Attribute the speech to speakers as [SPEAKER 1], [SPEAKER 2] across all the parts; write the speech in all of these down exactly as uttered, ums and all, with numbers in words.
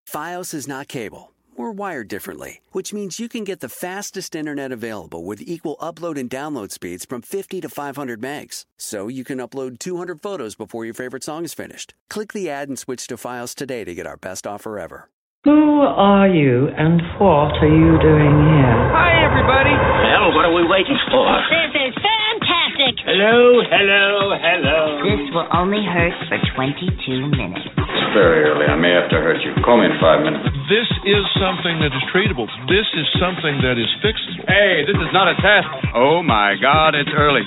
[SPEAKER 1] Fios is not cable. We're wired differently, which means you can get the fastest internet available with equal upload and download speeds from fifty to five hundred megs. So you can upload two hundred photos before your favorite song is finished. Click the ad and switch to Fios today to get our best offer ever.
[SPEAKER 2] Who are you and what are you doing here?
[SPEAKER 3] Hi, everybody.
[SPEAKER 4] Well, what are we waiting for?
[SPEAKER 5] This is fantastic.
[SPEAKER 4] Hello, hello, hello.
[SPEAKER 6] This will only hurt for twenty-two minutes.
[SPEAKER 7] It's very early. I may have to hurt you. Call me in five minutes.
[SPEAKER 8] This is something that is treatable. This is something that is fixable.
[SPEAKER 3] Hey, this is not a test. Oh, my God, it's early.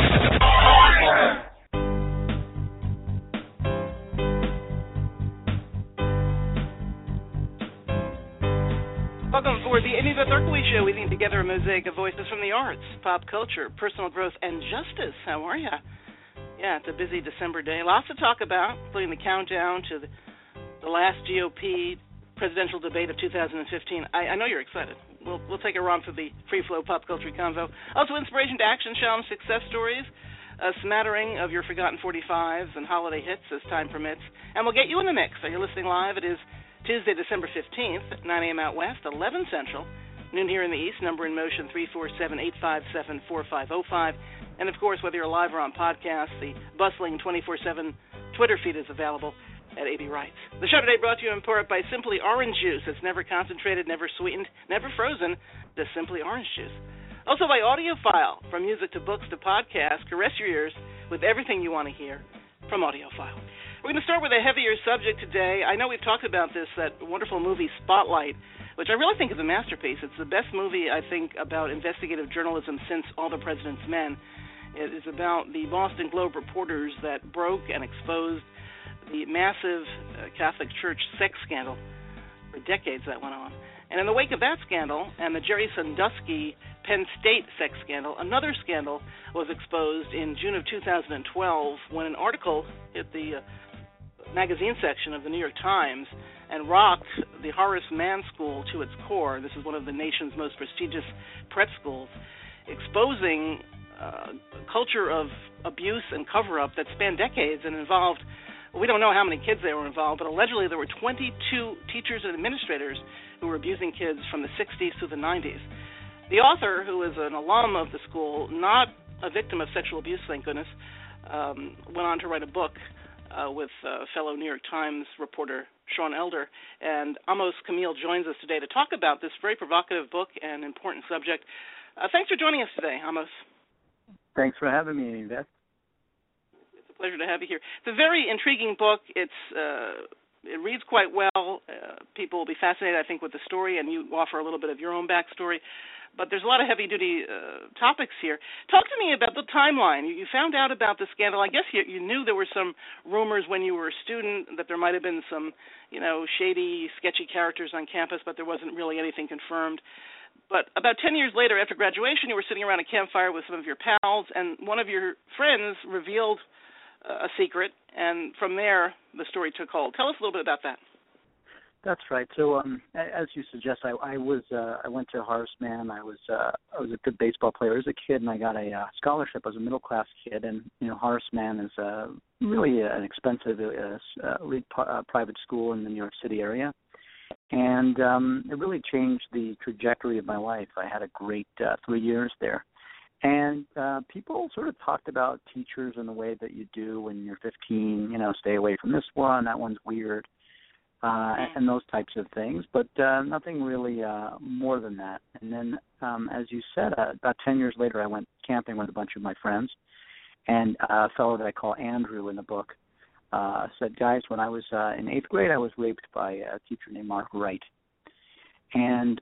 [SPEAKER 9] Welcome for the Amy Beth Berkowitz Show. Weaving together a mosaic of voices from the arts, pop culture, personal growth, and justice. How are ya? Yeah, it's a busy December day. Lots to talk about, including the countdown to the, the last G O P presidential debate of two thousand fifteen. I, I know you're excited. We'll we'll take a run for the free flow pop culture convo. Also, inspiration to action challenge success stories, a smattering of your forgotten forty-fives and holiday hits as time permits, and we'll get you in the mix. So you're listening live. It is Tuesday, December fifteenth, nine a.m. out west, eleven Central, noon here in the East. Number in motion three four seven, eight five seven, four five zero five. And, of course, whether you're live or on podcast, the bustling twenty-four seven Twitter feed is available at A B Writes. The show today brought to you in part by Simply Orange Juice. It's never concentrated, never sweetened, never frozen, just Simply Orange Juice. Also by AudioFile. From music to books to podcasts, caress your ears with everything you want to hear from AudioFile. We're going to start with a heavier subject today. I know we've talked about this, that wonderful movie Spotlight, which I really think is a masterpiece. It's the best movie, I think, about investigative journalism since All the President's Men. It is about the Boston Globe reporters that broke and exposed the massive uh, Catholic Church sex scandal. For decades that went on. And in the wake of that scandal and the Jerry Sandusky Penn State sex scandal, another scandal was exposed in June of two thousand twelve when an article hit the uh, magazine section of the New York Times and rocked the Horace Mann School to its core. This is one of the nation's most prestigious prep schools, exposing uh, a culture of abuse and cover-up that spanned decades and involved, we don't know how many kids they were involved, but allegedly there were twenty-two teachers and administrators who were abusing kids from the sixties to the nineties. The author, who is an alum of the school, not a victim of sexual abuse, thank goodness, um, went on to write a book uh, with uh, fellow New York Times reporter Sean Elder. And Amos Camille joins us today to talk about this very provocative book and important subject. Uh, thanks for joining us today, Amos.
[SPEAKER 10] Thanks for having me, Amy Beth.
[SPEAKER 9] It's a pleasure to have you here. It's a very intriguing book. It's uh, it reads quite well. Uh, people will be fascinated, I think, with the story, and you offer a little bit of your own backstory. But there's a lot of heavy-duty uh, topics here. Talk to me about the timeline. You, you found out about the scandal. I guess you, you knew there were some rumors when you were a student that there might have been some, you know, shady, sketchy characters on campus, but there wasn't really anything confirmed. But about ten years later, after graduation, you were sitting around a campfire with some of your pals, and one of your friends revealed uh, a secret, and from there, the story took hold. Tell us a little bit about that.
[SPEAKER 10] That's right. So, um, as you suggest, I, I was uh, I went to Horace Mann. I was uh, I was a good baseball player as a kid, and I got a uh, scholarship as a middle class kid. And you know, Horace Mann is uh, really an expensive uh, uh, elite uh, private school in the New York City area, and um, it really changed the trajectory of my life. I had a great uh, three years there, and uh, people sort of talked about teachers in the way that you do when you're fifteen. You know, stay away from this one. That one's weird. Uh, and those types of things, but uh, nothing really uh, more than that. And then, um, as you said, uh, about ten years later, I went camping with a bunch of my friends, and a fellow that I call Andrew in the book uh, said, guys, when I was uh, in eighth grade, I was raped by a teacher named Mark Wright. And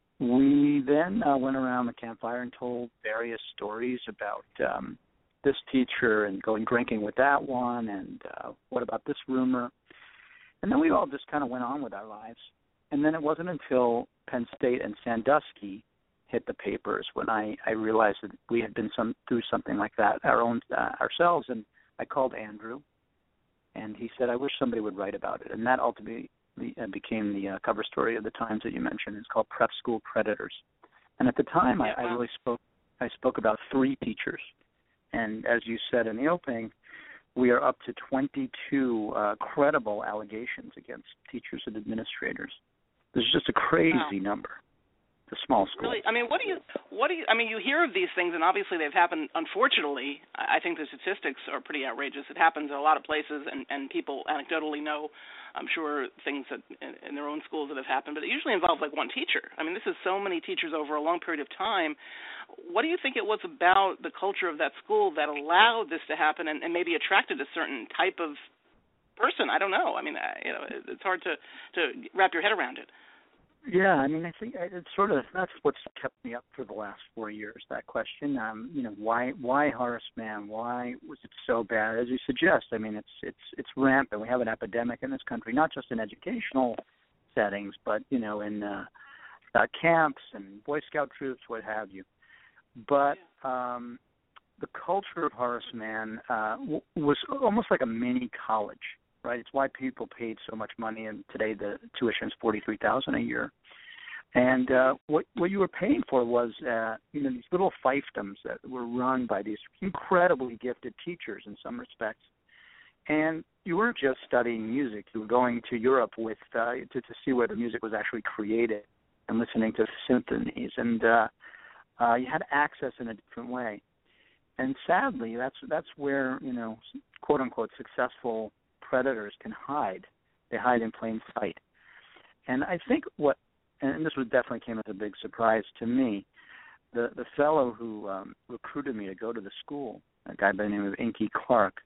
[SPEAKER 10] we then uh, went around the campfire and told various stories about um, this teacher and going drinking with that one, and uh, what about this rumor. And then we all just kind of went on with our lives. And then it wasn't until Penn State and Sandusky hit the papers when I, I realized that we had been some through something like that our own uh, ourselves. And I called Andrew, and he said, I wish somebody would write about it. And that ultimately uh, became the uh, cover story of the Times that you mentioned. It's called Prep School Predators. And at the time, I, I really spoke I spoke about three teachers. And as you said in the opening, we are up to twenty-two uh, credible allegations against teachers and administrators. crazy wow. number. The small school.
[SPEAKER 9] Really, I mean, what do you, what do you, I mean, you hear of these things, and obviously they've happened. Unfortunately, I think the statistics are pretty outrageous. It happens in a lot of places, and, and people anecdotally know, I'm sure, things that in, in their own schools that have happened. But it usually involves like one teacher. I mean, this is so many teachers over a long period of time. What do you think it was about the culture of that school that allowed this to happen, and, and maybe attracted a certain type of person? I don't know. I mean, you know, it's hard to to wrap your head around it.
[SPEAKER 10] Yeah, I mean, I think it's sort of that's what's kept me up for the last four years. That question, um, you know, why why Horace Mann? Why was it so bad? As you suggest, I mean, it's it's it's rampant. We have an epidemic in this country, not just in educational settings, but you know, in uh, uh, camps and Boy Scout troops, what have you. But um, the culture of Horace Mann uh, w- was almost like a mini college. Right, it's why people paid so much money, and today the tuition is forty-three thousand dollars a year. And uh, what what you were paying for was, uh, you know, these little fiefdoms that were run by these incredibly gifted teachers in some respects. And you weren't just studying music; you were going to Europe with uh, to to see where the music was actually created and listening to symphonies, and uh, uh, you had access in a different way. And sadly, that's that's where you know, quote unquote, successful predators can hide. They hide in plain sight. And I think what, and this was definitely came as a big surprise to me, the the fellow who um, recruited me to go to the school, a guy by the name of Inky Clark,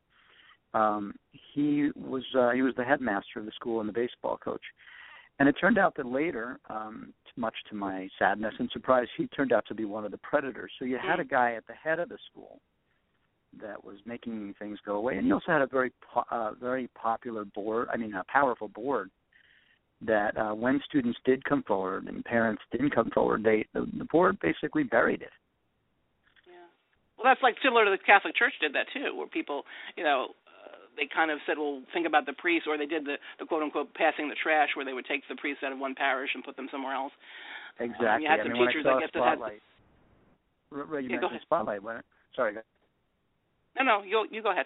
[SPEAKER 10] um, he was uh, he was the headmaster of the school and the baseball coach. And it turned out that later, um, much to my sadness and surprise, he turned out to be one of the predators. So you had a guy at the head of the school that was making things go away, and he also had a very, po- uh, very popular board. I mean, a powerful board that uh, when students did come forward and parents didn't come forward, they the, the board basically buried it.
[SPEAKER 9] Yeah, well, that's like similar to the Catholic Church did that too, where people, you know, uh, they kind of said, well, think about the priest, or they did the, the quote unquote passing the trash, where they would take the priests out of one parish and put them somewhere else.
[SPEAKER 10] Exactly.
[SPEAKER 9] Um, you had
[SPEAKER 10] I
[SPEAKER 9] some
[SPEAKER 10] mean,
[SPEAKER 9] teachers
[SPEAKER 10] when I saw
[SPEAKER 9] I guess
[SPEAKER 10] Spotlight,
[SPEAKER 9] that had.
[SPEAKER 10] Right, you
[SPEAKER 9] yeah,
[SPEAKER 10] mentioned Spotlight. When, sorry. Go ahead.
[SPEAKER 9] No, no, you you go ahead.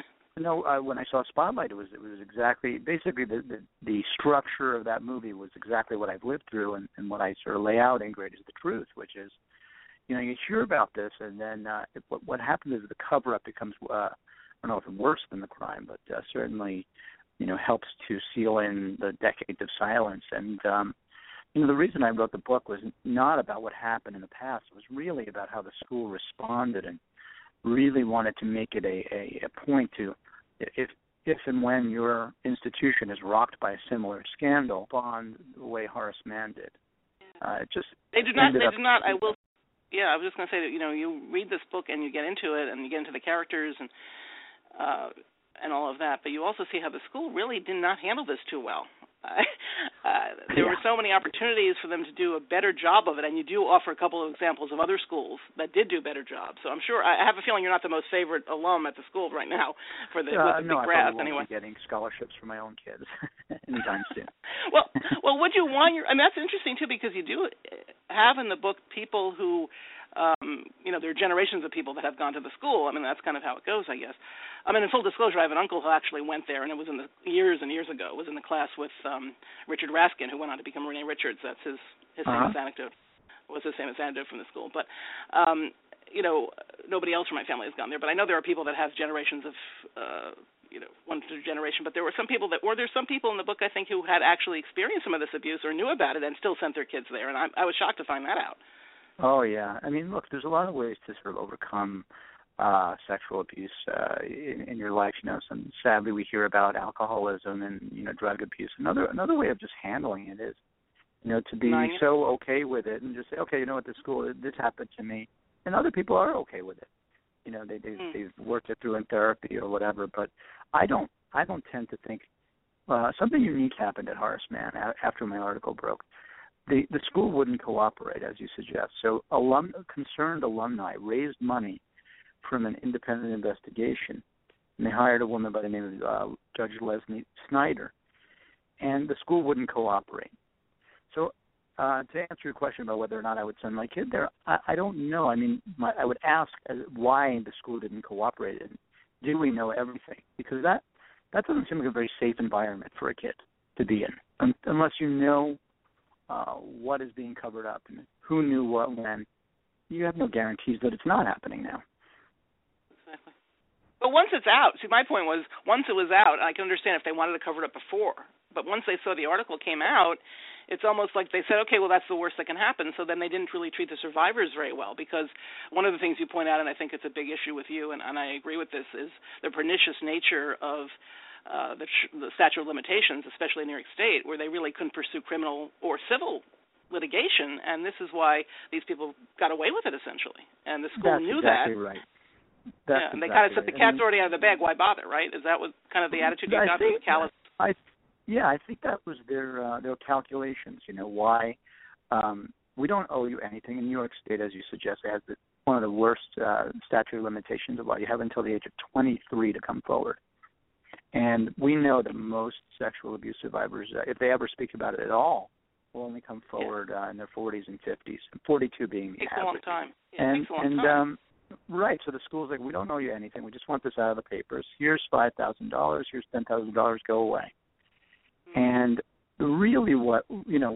[SPEAKER 10] No, uh, when I saw Spotlight, it was it was exactly basically the, the the structure of that movie was exactly what I've lived through, and, and what I sort of lay out in Great is the Truth, which is, you know, you hear about this, and then uh, it, what what happens is the cover-up becomes uh, I don't know if it's worse than the crime, but uh, certainly, you know, helps to seal in the decades of silence. And um, you know, the reason I wrote the book was not about what happened in the past; it was really about how the school responded, and really wanted to make it a, a, a point to, if if and when your institution is rocked by a similar scandal, on the way Horace Mann did. Uh, it just
[SPEAKER 9] they did not. They did not. I will. Yeah, I was just going to say that, you know, you read this book and you get into it and you get into the characters and uh, and all of that, but you also see how the school really did not handle this too well. Uh, there
[SPEAKER 10] yeah.
[SPEAKER 9] were so many opportunities for them to do a better job of it, and you do offer a couple of examples of other schools that did do better jobs. So I'm sure, I have a feeling you're not the most favorite alum at the school right now for the,
[SPEAKER 10] uh,
[SPEAKER 9] with the
[SPEAKER 10] no,
[SPEAKER 9] big
[SPEAKER 10] I
[SPEAKER 9] grass
[SPEAKER 10] won't
[SPEAKER 9] anyway.
[SPEAKER 10] be getting scholarships for my own kids anytime soon.
[SPEAKER 9] well, well, would you want your? I mean, that's interesting too, because you do have in the book people who, um, you know, there are generations of people that have gone to the school. I mean, that's kind of how it goes, I guess. I mean, in full disclosure, I have an uncle who actually went there, and it was in the years and years ago. It was in the class with um, Richard Raskin, who went on to become Rene Richards. That's his his
[SPEAKER 10] uh-huh.
[SPEAKER 9] famous anecdote. Was his famous anecdote from the school. But um, you know, nobody else from my family has gone there. But I know there are people that have generations of, uh, you know, one generation. But there were some people that, or there's some people in the book, I think, who had actually experienced some of this abuse or knew about it and still sent their kids there. And I, I was shocked to find that out.
[SPEAKER 10] Oh yeah, I mean, look, there's a lot of ways to sort of overcome uh, sexual abuse uh, in, in your life. You know, some sadly we hear about alcoholism and, you know, drug abuse. Another another way of just handling it is, you know, to be
[SPEAKER 9] Nine.
[SPEAKER 10] so okay with it and just say, okay, you know what, this school, this happened to me, and other people are okay with it. You know, they they've, mm. they've worked it through in therapy or whatever. But I don't I don't tend to think uh, something unique happened at Horace Mann after my article broke. The the school wouldn't cooperate, as you suggest. So alum, concerned alumni raised money from an independent investigation, and they hired a woman by the name of uh, Judge Leslie Snyder, and the school wouldn't cooperate. So uh, to answer your question about whether or not I would send my kid there, I, I don't know. I mean, my, I would ask why the school didn't cooperate, and do we know everything? Because that, that doesn't seem like a very safe environment for a kid to be in, un- unless you know uh, what is being covered up and who knew what when, you have no guarantees that it's not happening now.
[SPEAKER 9] Exactly. But once it's out, see, my point was, once it was out, I can understand if they wanted to cover it up before. But once they saw the article came out, it's almost like they said, okay, well, that's the worst that can happen. So then they didn't really treat the survivors very well, because one of the things you point out, and I think it's a big issue with you, and, and I agree with this, is the pernicious nature of uh, the, the statute of limitations, especially in New York State, where they really couldn't pursue criminal or civil litigation, and this is why these people got away with it, essentially. And the school
[SPEAKER 10] That's
[SPEAKER 9] knew
[SPEAKER 10] exactly
[SPEAKER 9] that.
[SPEAKER 10] Right. That's
[SPEAKER 9] yeah, and
[SPEAKER 10] exactly
[SPEAKER 9] they kind of said
[SPEAKER 10] right.
[SPEAKER 9] the cat's
[SPEAKER 10] I mean,
[SPEAKER 9] already out of the bag, why bother, right? Is that what kind of the attitude you
[SPEAKER 10] I
[SPEAKER 9] got
[SPEAKER 10] think,
[SPEAKER 9] from the callous?
[SPEAKER 10] I, yeah, I think that was their uh, their calculations. You know, why um, we don't owe you anything. In New York State, as you suggest, it has the, one of the worst uh, statute of limitations of law. You have until the age of twenty-three to come forward. And we know that most sexual abuse survivors, uh, if they ever speak about it at all, will only come forward yeah. uh, in their forties and fifties, forty-two being the
[SPEAKER 9] takes
[SPEAKER 10] average.
[SPEAKER 9] a long time. Yeah,
[SPEAKER 10] and
[SPEAKER 9] it takes a long
[SPEAKER 10] and
[SPEAKER 9] time.
[SPEAKER 10] Um, right, so the school's like, we don't owe you anything. We just want this out of the papers. Here's five thousand dollars. Here's ten thousand dollars. Go away. Mm-hmm. And really, what you know,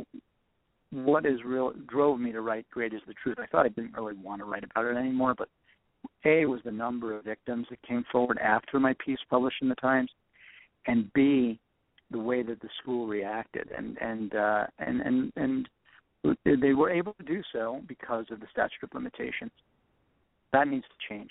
[SPEAKER 10] what is real drove me to write "Great Is the Truth." I thought I didn't really want to write about it anymore, but A was the number of victims that came forward after my piece published in the Times, and B, the way that the school reacted, and and uh, and and and they were able to do so because of the statute of limitations. That needs to change.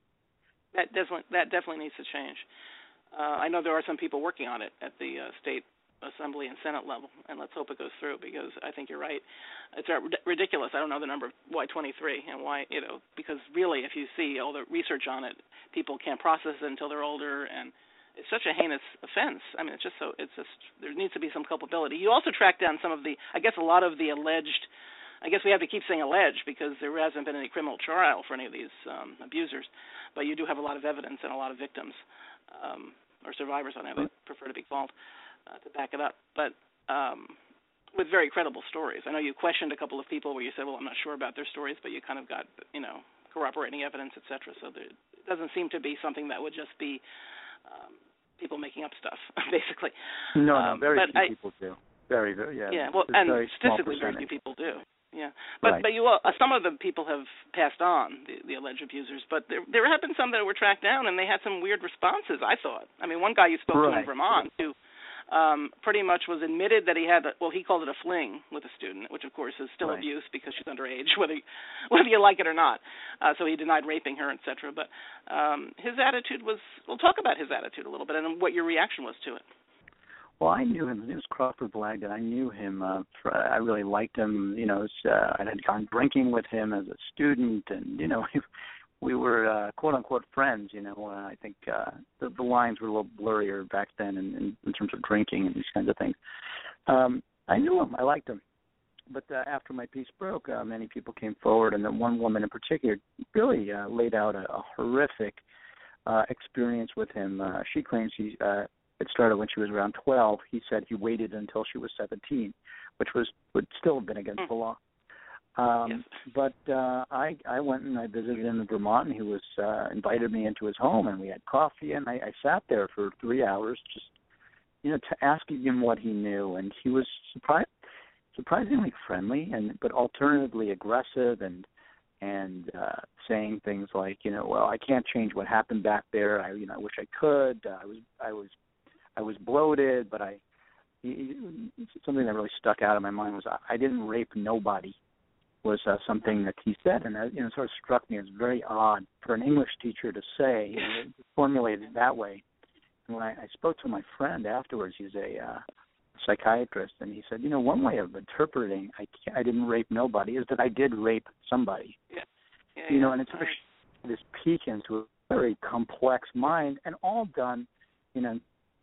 [SPEAKER 9] That definitely that definitely needs to change. Uh, I know there are some people working on it at the uh, state assembly and Senate level, and let's hope it goes through, because I think you're right. It's ridiculous. I don't know the number, why twenty-three, and why, you know, because really, if you see all the research on it, people can't process it until they're older, and it's such a heinous offense. I mean, it's just so, it's just, there needs to be some culpability. You also track down some of the, I guess a lot of the alleged, I guess we have to keep saying alleged, because there hasn't been any criminal trial for any of these um, abusers, but you do have a lot of evidence and a lot of victims, um, or survivors on it, I prefer to be called, uh, to back it up, but um, with very credible stories. I know you questioned a couple of people where you said, well, I'm not sure about their stories, but you kind of got, you know, corroborating evidence, et cetera, so there, it doesn't seem to be something that would just be um, people making up stuff, basically.
[SPEAKER 10] No, no,
[SPEAKER 9] um,
[SPEAKER 10] very few
[SPEAKER 9] I,
[SPEAKER 10] people do. Very, very, yeah.
[SPEAKER 9] Yeah, well,
[SPEAKER 10] it's
[SPEAKER 9] and
[SPEAKER 10] very
[SPEAKER 9] statistically, very few people do. Yeah, but
[SPEAKER 10] right.
[SPEAKER 9] but you uh, some of the people have passed on, the, the alleged abusers, but there there have been some that were tracked down, and they had some weird responses, I thought. I mean, one guy you spoke
[SPEAKER 10] right.
[SPEAKER 9] to in Vermont who um, pretty much was admitted that he had, a, well, he called it a fling with a student, which of course is still
[SPEAKER 10] right.
[SPEAKER 9] abuse because she's underage, whether whether you like it or not. Uh, so he denied raping her, et cetera. But um, his attitude was, we'll talk about his attitude a little bit and what your reaction was to it.
[SPEAKER 10] Well, I knew him. His name was Crawford Blagden. I knew him. Uh, for, I really liked him. You know, was, uh, I had gone drinking with him as a student, and you know, we were uh, quote unquote friends. You know, uh, I think uh, the, the lines were a little blurrier back then in, in, in terms of drinking and these kinds of things. Um, I knew him. I liked him. But uh, after my piece broke, uh, many people came forward, and then one woman in particular really uh, laid out a, a horrific uh, experience with him. Uh, she claims he. Uh, It started when she was around twelve. He said he waited until she was seventeen, which was would still have been against the law. Um,
[SPEAKER 9] yes.
[SPEAKER 10] But uh, I I went and I visited him in Vermont, and he was uh, invited me into his home, and we had coffee, and I, I sat there for three hours, just you know, to asking him what he knew, and he was surprised, surprisingly friendly, and but alternatively aggressive, and and uh, saying things like, you know, well, I can't change what happened back there. I you know I wish I could. Uh, I was I was I was bloated, but I he, something that really stuck out in my mind was I didn't rape nobody was uh, something that he said, and that, you know, sort of struck me as very odd for an English teacher to say, you know, formulated that way. And when I, I spoke to my friend afterwards, he's a uh, psychiatrist, and he said, you know, one way of interpreting I, can't, I didn't rape nobody is that I did rape somebody.
[SPEAKER 9] Yeah. Yeah,
[SPEAKER 10] you
[SPEAKER 9] yeah.
[SPEAKER 10] know, and it's sort of this peek into a very complex mind, and all done, you know.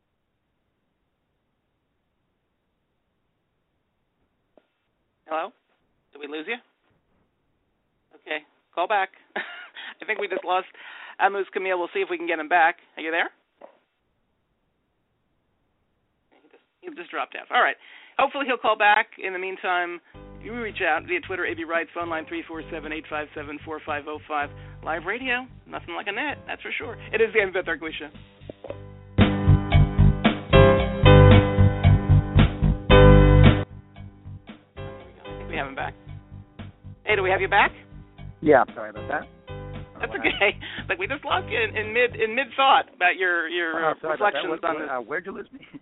[SPEAKER 9] Hello? Did we lose you? Okay, call back. I think we just lost Amos Camille. We'll see if we can get him back. Are you there? He just, he just dropped out. All right. Hopefully he'll call back. In the meantime, you reach out via Twitter, A B Wright, phone line three four seven, eight five seven, four five zero five. Live radio, nothing like a net, that's for sure. It is the Ann Beth Erkowitz Show. have him back. Hey, do we have you back?
[SPEAKER 10] Yeah, I'm sorry about that.
[SPEAKER 9] That's okay. Like we just lost you in, in mid in mid thought about your your
[SPEAKER 10] oh, sorry
[SPEAKER 9] reflections
[SPEAKER 10] about that.
[SPEAKER 9] on
[SPEAKER 10] what,
[SPEAKER 9] this.
[SPEAKER 10] uh, where'd you lose me?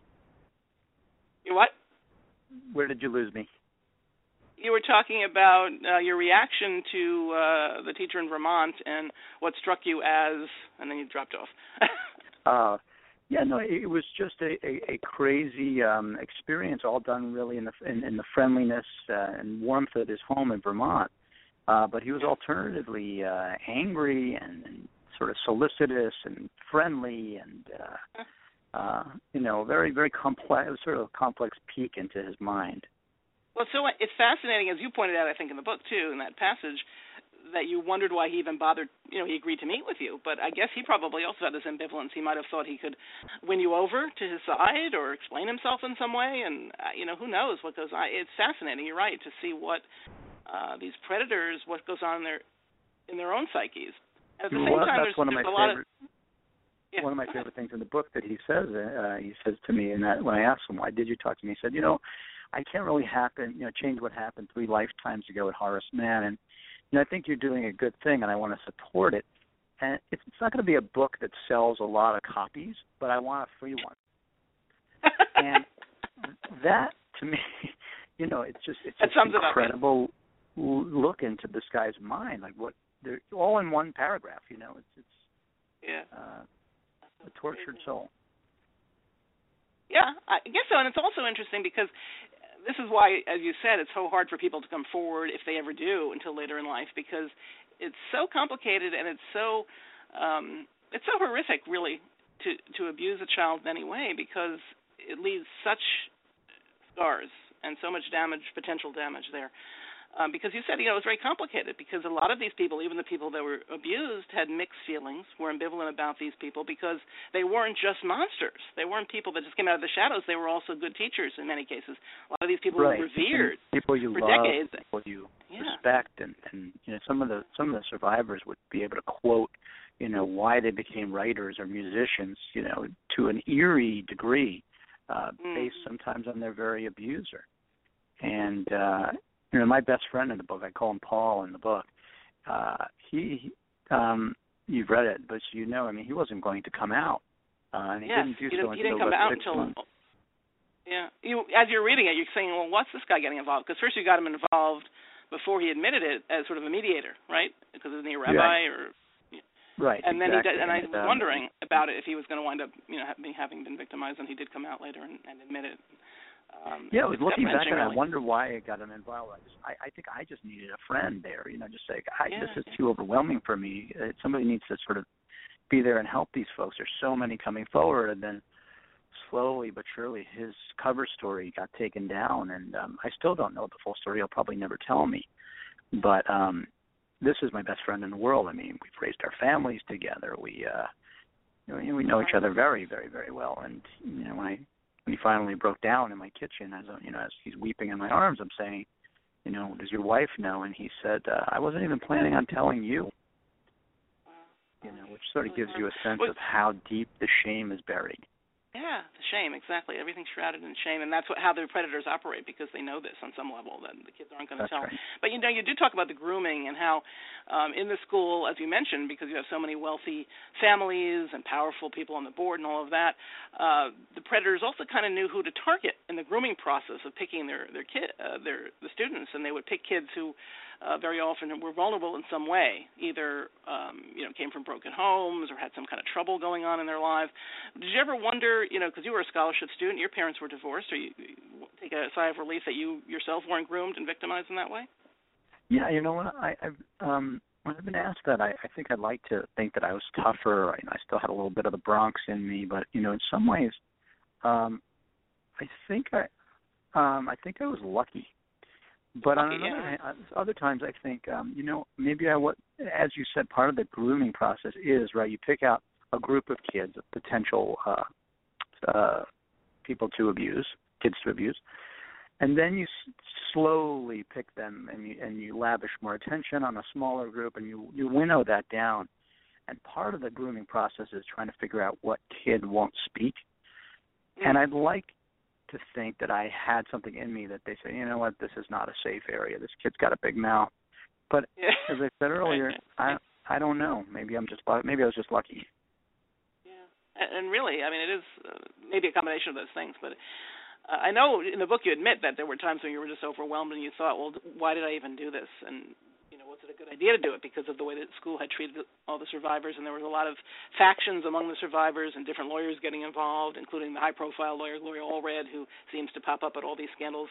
[SPEAKER 9] You what?
[SPEAKER 10] Where did you lose me?
[SPEAKER 9] You were talking about uh, your reaction to uh, the teacher in Vermont and what struck you as, and then you dropped off.
[SPEAKER 10] uh, yeah, no, it, it was just a, a, a crazy um, experience, all done really in the in, in the friendliness uh, and warmth of his home in Vermont. Uh, but he was alternatively uh, angry and, and sort of solicitous and friendly and, uh, uh, you know, very, very complex, sort of a complex peek into his mind.
[SPEAKER 9] Well, so it's fascinating, as you pointed out, I think, in the book, too, in that passage, that you wondered why he even bothered, you know, he agreed to meet with you. But I guess he probably also had this ambivalence. He might have thought he could win you over to his side or explain himself in some way. And, uh, you know, who knows what goes on. It's fascinating, you're right, to see what uh, these predators, what goes on in their, in their own psyches. At the
[SPEAKER 10] well,
[SPEAKER 9] same time,
[SPEAKER 10] that's
[SPEAKER 9] there's,
[SPEAKER 10] one of
[SPEAKER 9] there's
[SPEAKER 10] my
[SPEAKER 9] a lot
[SPEAKER 10] favorite,
[SPEAKER 9] of... Yeah,
[SPEAKER 10] one of my favorite things in the book that he says, uh, he says to me, and that when I asked him, why did you talk to me, he said, you know, I can't really happen, you know, change what happened three lifetimes ago at Horace Mann, and you know, I think you're doing a good thing, and I want to support it. And it's, it's not going to be a book that sells a lot of copies, but I want a free one. And that, to me, you know, it's just it's just an incredible look into this guy's mind. Like what they're all in one paragraph. You know, it's it's
[SPEAKER 9] yeah,
[SPEAKER 10] uh, a tortured soul.
[SPEAKER 9] Yeah, I guess so, and it's also interesting because this is why, as you said, it's so hard for people to come forward, if they ever do, until later in life, because it's so complicated and it's so um, it's so horrific, really, to to abuse a child in any way, because it leaves such scars and so much damage, potential damage there. Um, because you said, you know, it was very complicated because a lot of these people, even the people that were abused, had mixed feelings, were ambivalent about these people because they weren't just monsters. They weren't people that just came out of the shadows. They were also good teachers in many cases. A lot of these people
[SPEAKER 10] right.
[SPEAKER 9] were revered
[SPEAKER 10] people you
[SPEAKER 9] for
[SPEAKER 10] love,
[SPEAKER 9] decades.
[SPEAKER 10] People you
[SPEAKER 9] yeah.
[SPEAKER 10] respect, and, and you know, some of the some of the survivors would be able to quote, you know, why they became writers or musicians, you know, to an eerie degree, uh, mm. based sometimes on their very abuser. And uh, you know, my best friend in the book, I call him Paul in the book, uh, he, um, you've read it, but you know, I mean, he wasn't going to come out. Uh, and he
[SPEAKER 9] yes,
[SPEAKER 10] didn't do
[SPEAKER 9] he
[SPEAKER 10] so
[SPEAKER 9] didn't, he
[SPEAKER 10] until
[SPEAKER 9] didn't come out
[SPEAKER 10] six
[SPEAKER 9] until,
[SPEAKER 10] months.
[SPEAKER 9] yeah. You, as you're reading it, you're saying, well, what's this guy getting involved? Because first you got him involved before he admitted it as sort of a mediator, right? Because isn't he a rabbi
[SPEAKER 10] right.
[SPEAKER 9] or...
[SPEAKER 10] Right,
[SPEAKER 9] and then
[SPEAKER 10] exactly.
[SPEAKER 9] he did, and I was
[SPEAKER 10] um,
[SPEAKER 9] wondering about it if he was going to wind up, you know, having, having been victimized, and he did come out later and, and admit it. Um,
[SPEAKER 10] yeah, I was looking back, and
[SPEAKER 9] really.
[SPEAKER 10] I wonder why I got him involved. I just, I, I think I just needed a friend there, you know, just say, I,
[SPEAKER 9] yeah.
[SPEAKER 10] this is too overwhelming for me. Uh, somebody needs to sort of be there and help these folks. There's so many coming forward, and then slowly but surely his cover story got taken down, and um, I still don't know the full story. He'll probably never tell me, but. Um, This is my best friend in the world. I mean, we've raised our families together. We, uh, you know, we know each other very, very, very well. And you know, when I when he finally broke down in my kitchen, as you know, as he's weeping in my arms, I'm saying, you know, does your wife know? And he said, uh, I wasn't even planning on telling you. You know, which sort of gives you a sense of how deep the shame is buried.
[SPEAKER 9] Yeah, the shame, exactly. Everything's shrouded in shame, and that's what, how the predators operate, because they know this on some level, that the kids aren't going to tell.
[SPEAKER 10] Right.
[SPEAKER 9] But, you know, you do talk about the grooming and how um, in the school, as you mentioned, because you have so many wealthy families and powerful people on the board and all of that, uh, the predators also kind of knew who to target in the grooming process of picking their their kid, uh, their the students, and they would pick kids who uh, very often were vulnerable in some way, either um, you know, came from broken homes or had some kind of trouble going on in their lives. Did you ever wonder, you know, because you were a scholarship student, your parents were divorced, or you, you take a sigh of relief that you yourself weren't groomed and victimized in that way?
[SPEAKER 10] Yeah, you know what, I, I've um, when I've been asked that, I, I think I'd like to think that I was tougher. I, I still had a little bit of the Bronx in me, but you know, in some ways, um, I think I, um, I think I was lucky. But on
[SPEAKER 9] lucky,
[SPEAKER 10] another
[SPEAKER 9] yeah.
[SPEAKER 10] hand, other times I think, um, you know, maybe I what, as you said, part of the grooming process is right. You pick out a group of kids, of potential uh, uh, people to abuse, kids to abuse. And then you s- slowly pick them, and you and you lavish more attention on a smaller group, and you, you winnow that down. And part of the grooming process is trying to figure out what kid won't speak. Mm. And I'd like to think that I had something in me that they say, you know what, this is not a safe area. This kid's got a big mouth. But
[SPEAKER 9] yeah.
[SPEAKER 10] as I said earlier, I I don't know. Maybe I'm just maybe I was just lucky.
[SPEAKER 9] Yeah, and, and really, I mean, it is uh, maybe a combination of those things. But uh, I know in the book you admit that there were times when you were just overwhelmed and you thought, well, why did I even do this? And you know, was it a good idea to do it because of the way that school had treated all the survivors? And there was a lot of factions among the survivors and different lawyers getting involved, including the high-profile lawyer, Lawyer Allred, who seems to pop up at all these scandals.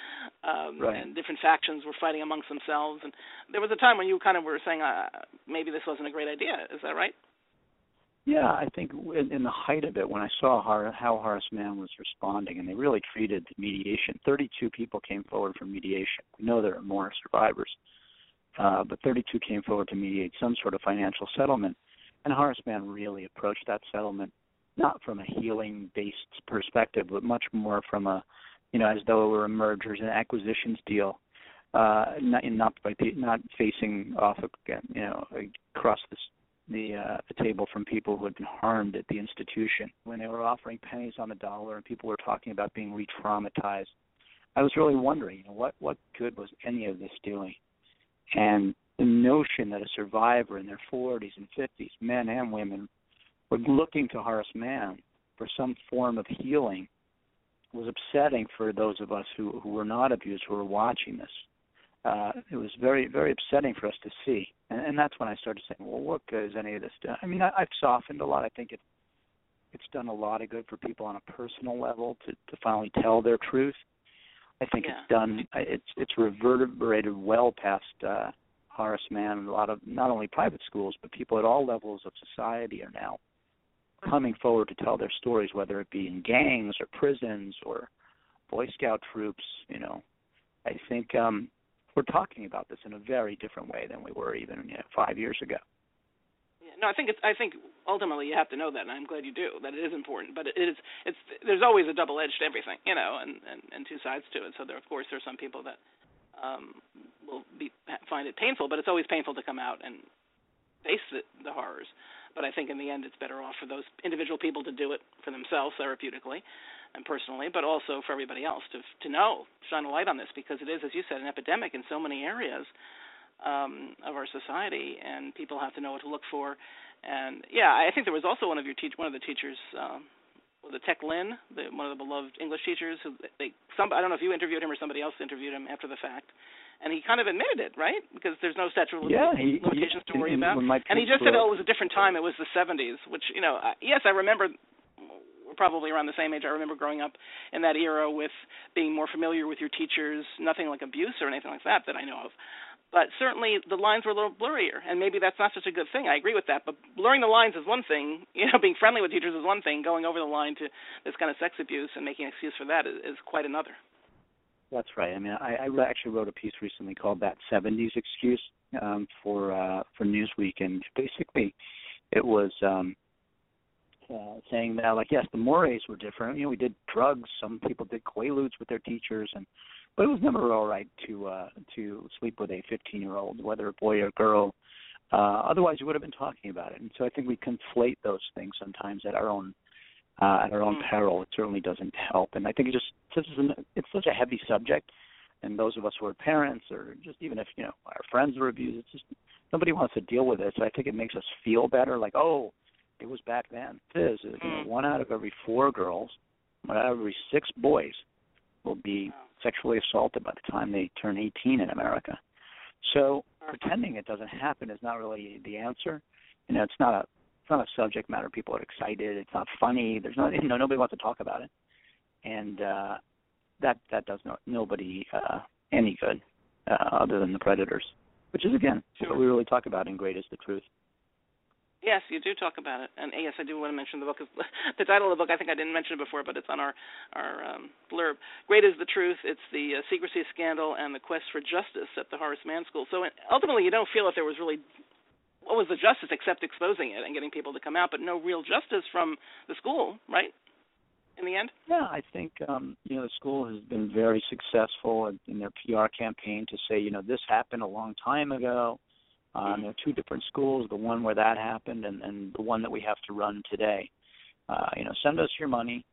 [SPEAKER 9] um,
[SPEAKER 10] right.
[SPEAKER 9] And different factions were fighting amongst themselves. And there was a time when you kind of were saying, uh, maybe this wasn't a great idea. Is that right?
[SPEAKER 10] Yeah, I think in, in the height of it, when I saw how, how Horace Mann was responding, and they really treated mediation, thirty-two people came forward for mediation. We know there are more survivors. Uh, but thirty-two came forward to mediate some sort of financial settlement. And Horace Mann really approached that settlement not from a healing-based perspective, but much more from a, you know, as though it were a mergers and acquisitions deal, uh, not not by not facing off, you know, across the the, uh, the table from people who had been harmed at the institution. When they were offering pennies on the dollar and people were talking about being re-traumatized, I was really wondering, you know, what what good was any of this doing? And the notion that a survivor in their forties and fifties, men and women, were looking to Horace Mann for some form of healing was upsetting for those of us who, who were not abused, who were watching this. Uh, it was very, very upsetting for us to see. And, and that's when I started saying, well, what good is any of this done? I mean, I, I've softened a lot. I think it, it's done a lot of good for people on a personal level to, to finally tell their truth. I think
[SPEAKER 9] yeah.
[SPEAKER 10] it's done. It's it's reverberated well past uh, Horace Mann, and a lot of not only private schools, but people at all levels of society are now coming forward to tell their stories, whether it be in gangs or prisons or Boy Scout troops. You know, I think um, we're talking about this in a very different way than we were even you know, five years ago.
[SPEAKER 9] No, I think it's. I think ultimately you have to know that, and I'm glad you do. That it is important, but it is. It's. There's always a double edge to everything, you know, and, and, and two sides to it. So there, of course, there are some people that um, will be find it painful, but it's always painful to come out and face the, the horrors. But I think in the end, it's better off for those individual people to do it for themselves, therapeutically and personally, but also for everybody else to to know, shine a light on this, because it is, as you said, an epidemic in so many areas Um, of our society, and people have to know what to look for. And yeah, I think there was also one of your teach one of the teachers, um, was it Tech Lin, the, one of the beloved English teachers. Who they some I don't know if you interviewed him or somebody else interviewed him after the fact, and he kind of admitted it, right? Because there's no statute of
[SPEAKER 10] yeah, he,
[SPEAKER 9] limitations
[SPEAKER 10] he,
[SPEAKER 9] to worry
[SPEAKER 10] he,
[SPEAKER 9] about. And he just said, oh, it was a different time. It was the seventies, which you know, uh, yes, I remember. We're probably around the same age. I remember growing up in that era with being more familiar with your teachers, nothing like abuse or anything like that that I know of. But certainly the lines were a little blurrier, and maybe that's not such a good thing. I agree with that. But blurring the lines is one thing. You know, being friendly with teachers is one thing. Going over the line to this kind of sex abuse and making an excuse for that is, is quite another.
[SPEAKER 10] That's right. I mean, I, I actually wrote a piece recently called "That seventies Excuse" um, for uh, for Newsweek, and basically it was um, uh, saying that, like, yes, the mores were different. You know, we did drugs. Some people did quaaludes with their teachers, and but it was never all right to uh, to sleep with a fifteen-year-old, whether a boy or girl. Uh, otherwise, you would have been talking about it. And so I think we conflate those things sometimes at our own uh, at our own mm. peril. It certainly doesn't help. And I think it just this is an, it's such a heavy subject. And those of us who are parents, or just even if you know our friends were abused, it's just nobody wants to deal with it. So I think it makes us feel better. Like, oh, it was back then. It is. You know, one out of every four girls, one out of every six boys will be sexually assaulted by the time they turn eighteen in America. So pretending it doesn't happen is not really the answer. You know, it's not a it's not a subject matter people are excited. It's not funny. There's not you know nobody wants to talk about it, and uh, that that does no, nobody uh, any good uh, other than the predators. Which is again
[SPEAKER 9] sure.
[SPEAKER 10] what we really talk about in Great Is the Truth.
[SPEAKER 9] Yes, you do talk about it, and yes, I do want to mention the book. The title of the book, I think I didn't mention it before, but it's on our our um, blurb. Great Is the Truth. It's the uh, secrecy scandal and the quest for justice at the Horace Mann School. So ultimately, you don't feel that there was really what was the justice except exposing it and getting people to come out, but no real justice from the school, right? In the end. Yeah,
[SPEAKER 10] I think um, you know the school has been very successful in, in their P R campaign to say, you know, this happened a long time ago. Um, there are two different schools, the one where that happened and, and the one that we have to run today. Uh, you know, send us your money.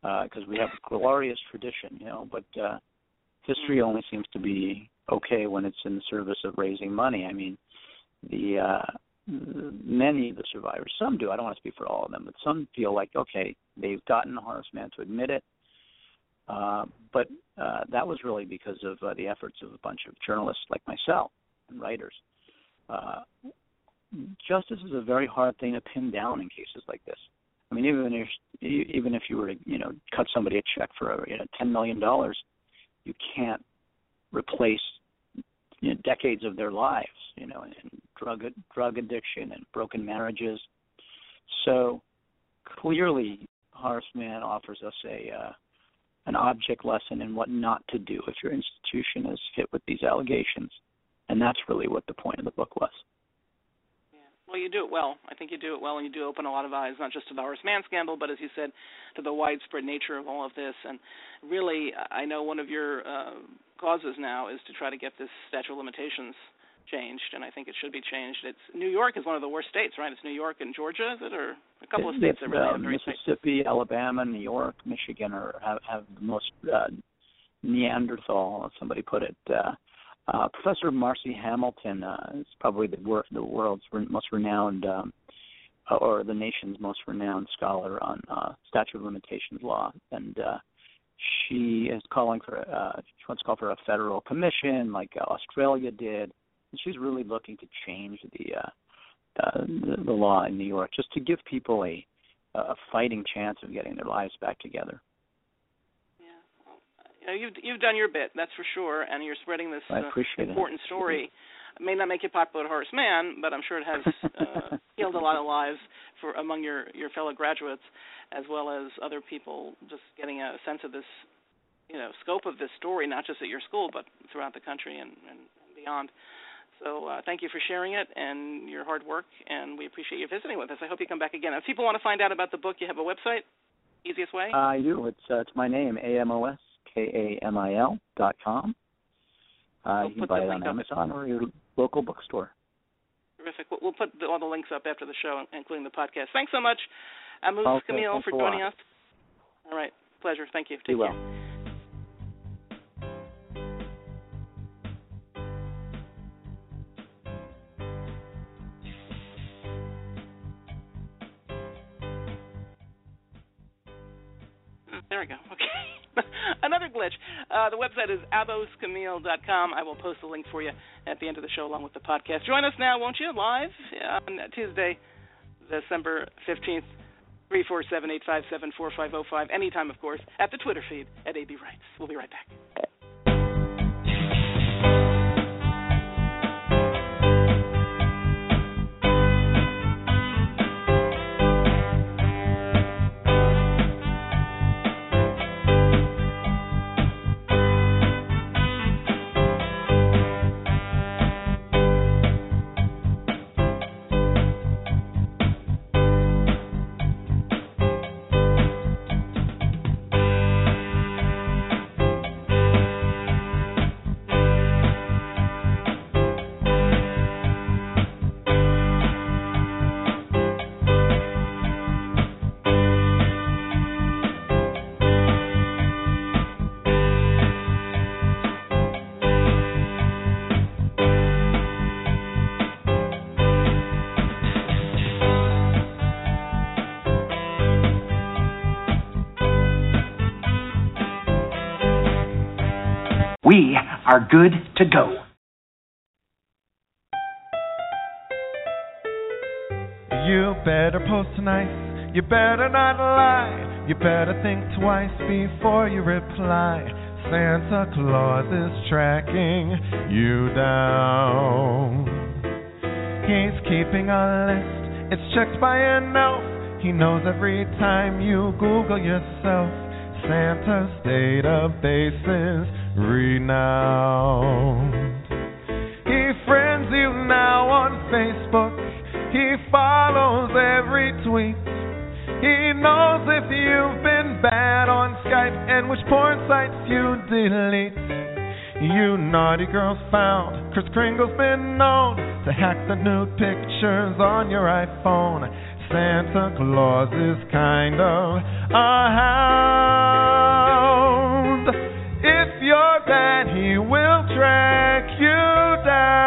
[SPEAKER 10] because uh, we have a glorious tradition, you know, but uh, history only seems to be okay when it's in the service of raising money. I mean, the uh, many of the survivors, some do, I don't want to speak for all of them, but some feel like, okay, they've gotten Horace Mann to admit it, uh, but uh, that was really because of uh, the efforts of a bunch of journalists like myself and writers. Uh, justice is a very hard thing to pin down in cases like this. I mean, even if even if you were to, you know, cut somebody a check for you know, ten million dollars, you can't replace you know, decades of their lives, you know, and drug drug addiction and broken marriages. So clearly, Horace Mann offers us a uh, an object lesson in what not to do if your institution is hit with these allegations, and that's really what the point of the book was.
[SPEAKER 9] Well, you do it well. I think you do it well, and you do open a lot of eyes, not just to the Horace Mann scandal, but as you said, to the widespread nature of all of this. And really, I know one of your uh, causes now is to try to get this statute of limitations changed, and I think it should be changed. It's New York is one of the worst states, right? It's New York and Georgia, is it, or a couple of states that really
[SPEAKER 10] uh,
[SPEAKER 9] are very
[SPEAKER 10] Mississippi, safe. Alabama, New York, Michigan are have, have the most uh, Neanderthal, as somebody put it. Uh, Uh, Professor Marcy Hamilton uh, is probably the, wor- the world's re- most renowned, um, or the nation's most renowned scholar on uh, statute of limitations law, and uh, she is calling for, uh, she wants to call for a federal commission like uh, Australia did, and she's really looking to change the, uh, uh, the the law in New York just to give people a, a fighting chance of getting their lives back together.
[SPEAKER 9] You know, you've you've done your bit, that's for sure, and you're spreading this uh, important
[SPEAKER 10] it.
[SPEAKER 9] story. It may not make you popular to Horace Mann, but I'm sure it has uh, healed a lot of lives for among your, your fellow graduates, as well as other people just getting a sense of this, you know, scope of this story, not just at your school, but throughout the country and, and beyond. So uh, thank you for sharing it and your hard work, and we appreciate you visiting with us. I hope you come back again. If people want to find out about the book, you have a website? Easiest way?
[SPEAKER 10] I do. It's uh, it's my name, A M O S. K A M I L dot com. Uh,
[SPEAKER 9] we'll
[SPEAKER 10] you can buy it on Amazon or your local bookstore.
[SPEAKER 9] Terrific. We'll put the, all the links up after the show, including the podcast. Thanks so much, Amos
[SPEAKER 10] okay,
[SPEAKER 9] Camille, for joining us. All right. Pleasure. Thank you. Take
[SPEAKER 10] Be well.
[SPEAKER 9] care. There we go. Okay. Another glitch. Uh, the website is abos camille dot com. I will post the link for you at the end of the show along with the podcast. Join us now, won't you, live on Tuesday, December fifteenth, three four seven, eight five seven, four five zero five, anytime, of course, at the Twitter feed at A B Writes. We'll be right back.
[SPEAKER 11] We are good to go.
[SPEAKER 12] You better post nice. You better not lie. You better think twice before you reply. Santa Claus is tracking you down. He's keeping a list. It's checked by an elf. He knows every time you Google yourself. Santa's database is renowned. He friends you now on Facebook. He follows every tweet. He knows if you've been bad on Skype and which porn sites you delete. You naughty girls found. Kris Kringle's been known to hack the nude pictures on your iPhone. Santa Claus is kind of a hound. If you're bad, he will track you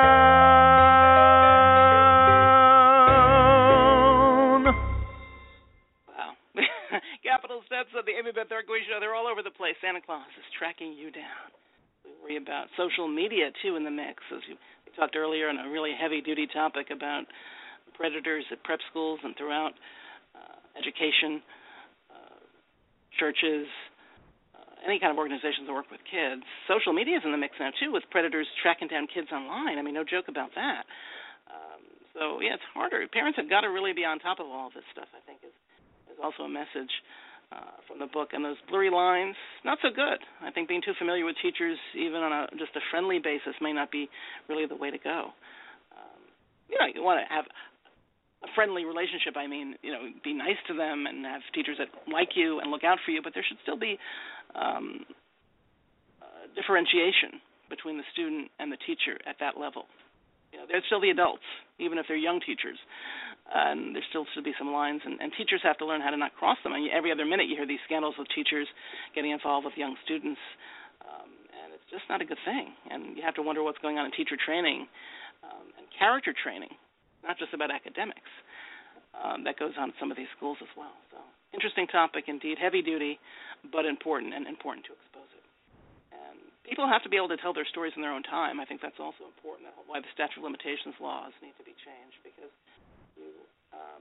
[SPEAKER 12] down.
[SPEAKER 9] Wow. Capital Steps of the Amy Beth Darkaway Show, they're all over the place. Santa Claus is tracking you down. We worry about social media, too, in the mix, as you we talked earlier on a really heavy-duty topic about predators at prep schools and throughout uh, education, uh, churches, uh, any kind of organizations that work with kids. Social media is in the mix now, too, with predators tracking down kids online. I mean, no joke about that. Um, so, yeah, it's harder. Parents have got to really be on top of all of this stuff, I think, is, is also a message uh, from the book. And those blurry lines, not so good. I think being too familiar with teachers, even on a just a friendly basis, may not be really the way to go. Um, you know, you want to have a friendly relationship, I mean, you know, be nice to them and have teachers that like you and look out for you, but there should still be um, uh, differentiation between the student and the teacher at that level. You know, they're still the adults, even if they're young teachers, and there still should be some lines, and, and teachers have to learn how to not cross them. I mean, every other minute you hear these scandals with teachers getting involved with young students, um, and it's just not a good thing, and you have to wonder what's going on in teacher training um, and character training, not just about academics. Um, that goes on at some of these schools as well. So, interesting topic indeed, heavy duty, but important and important to expose it. And people have to be able to tell their stories in their own time. I think that's also important. That's why the statute of limitations laws need to be changed, because you, um,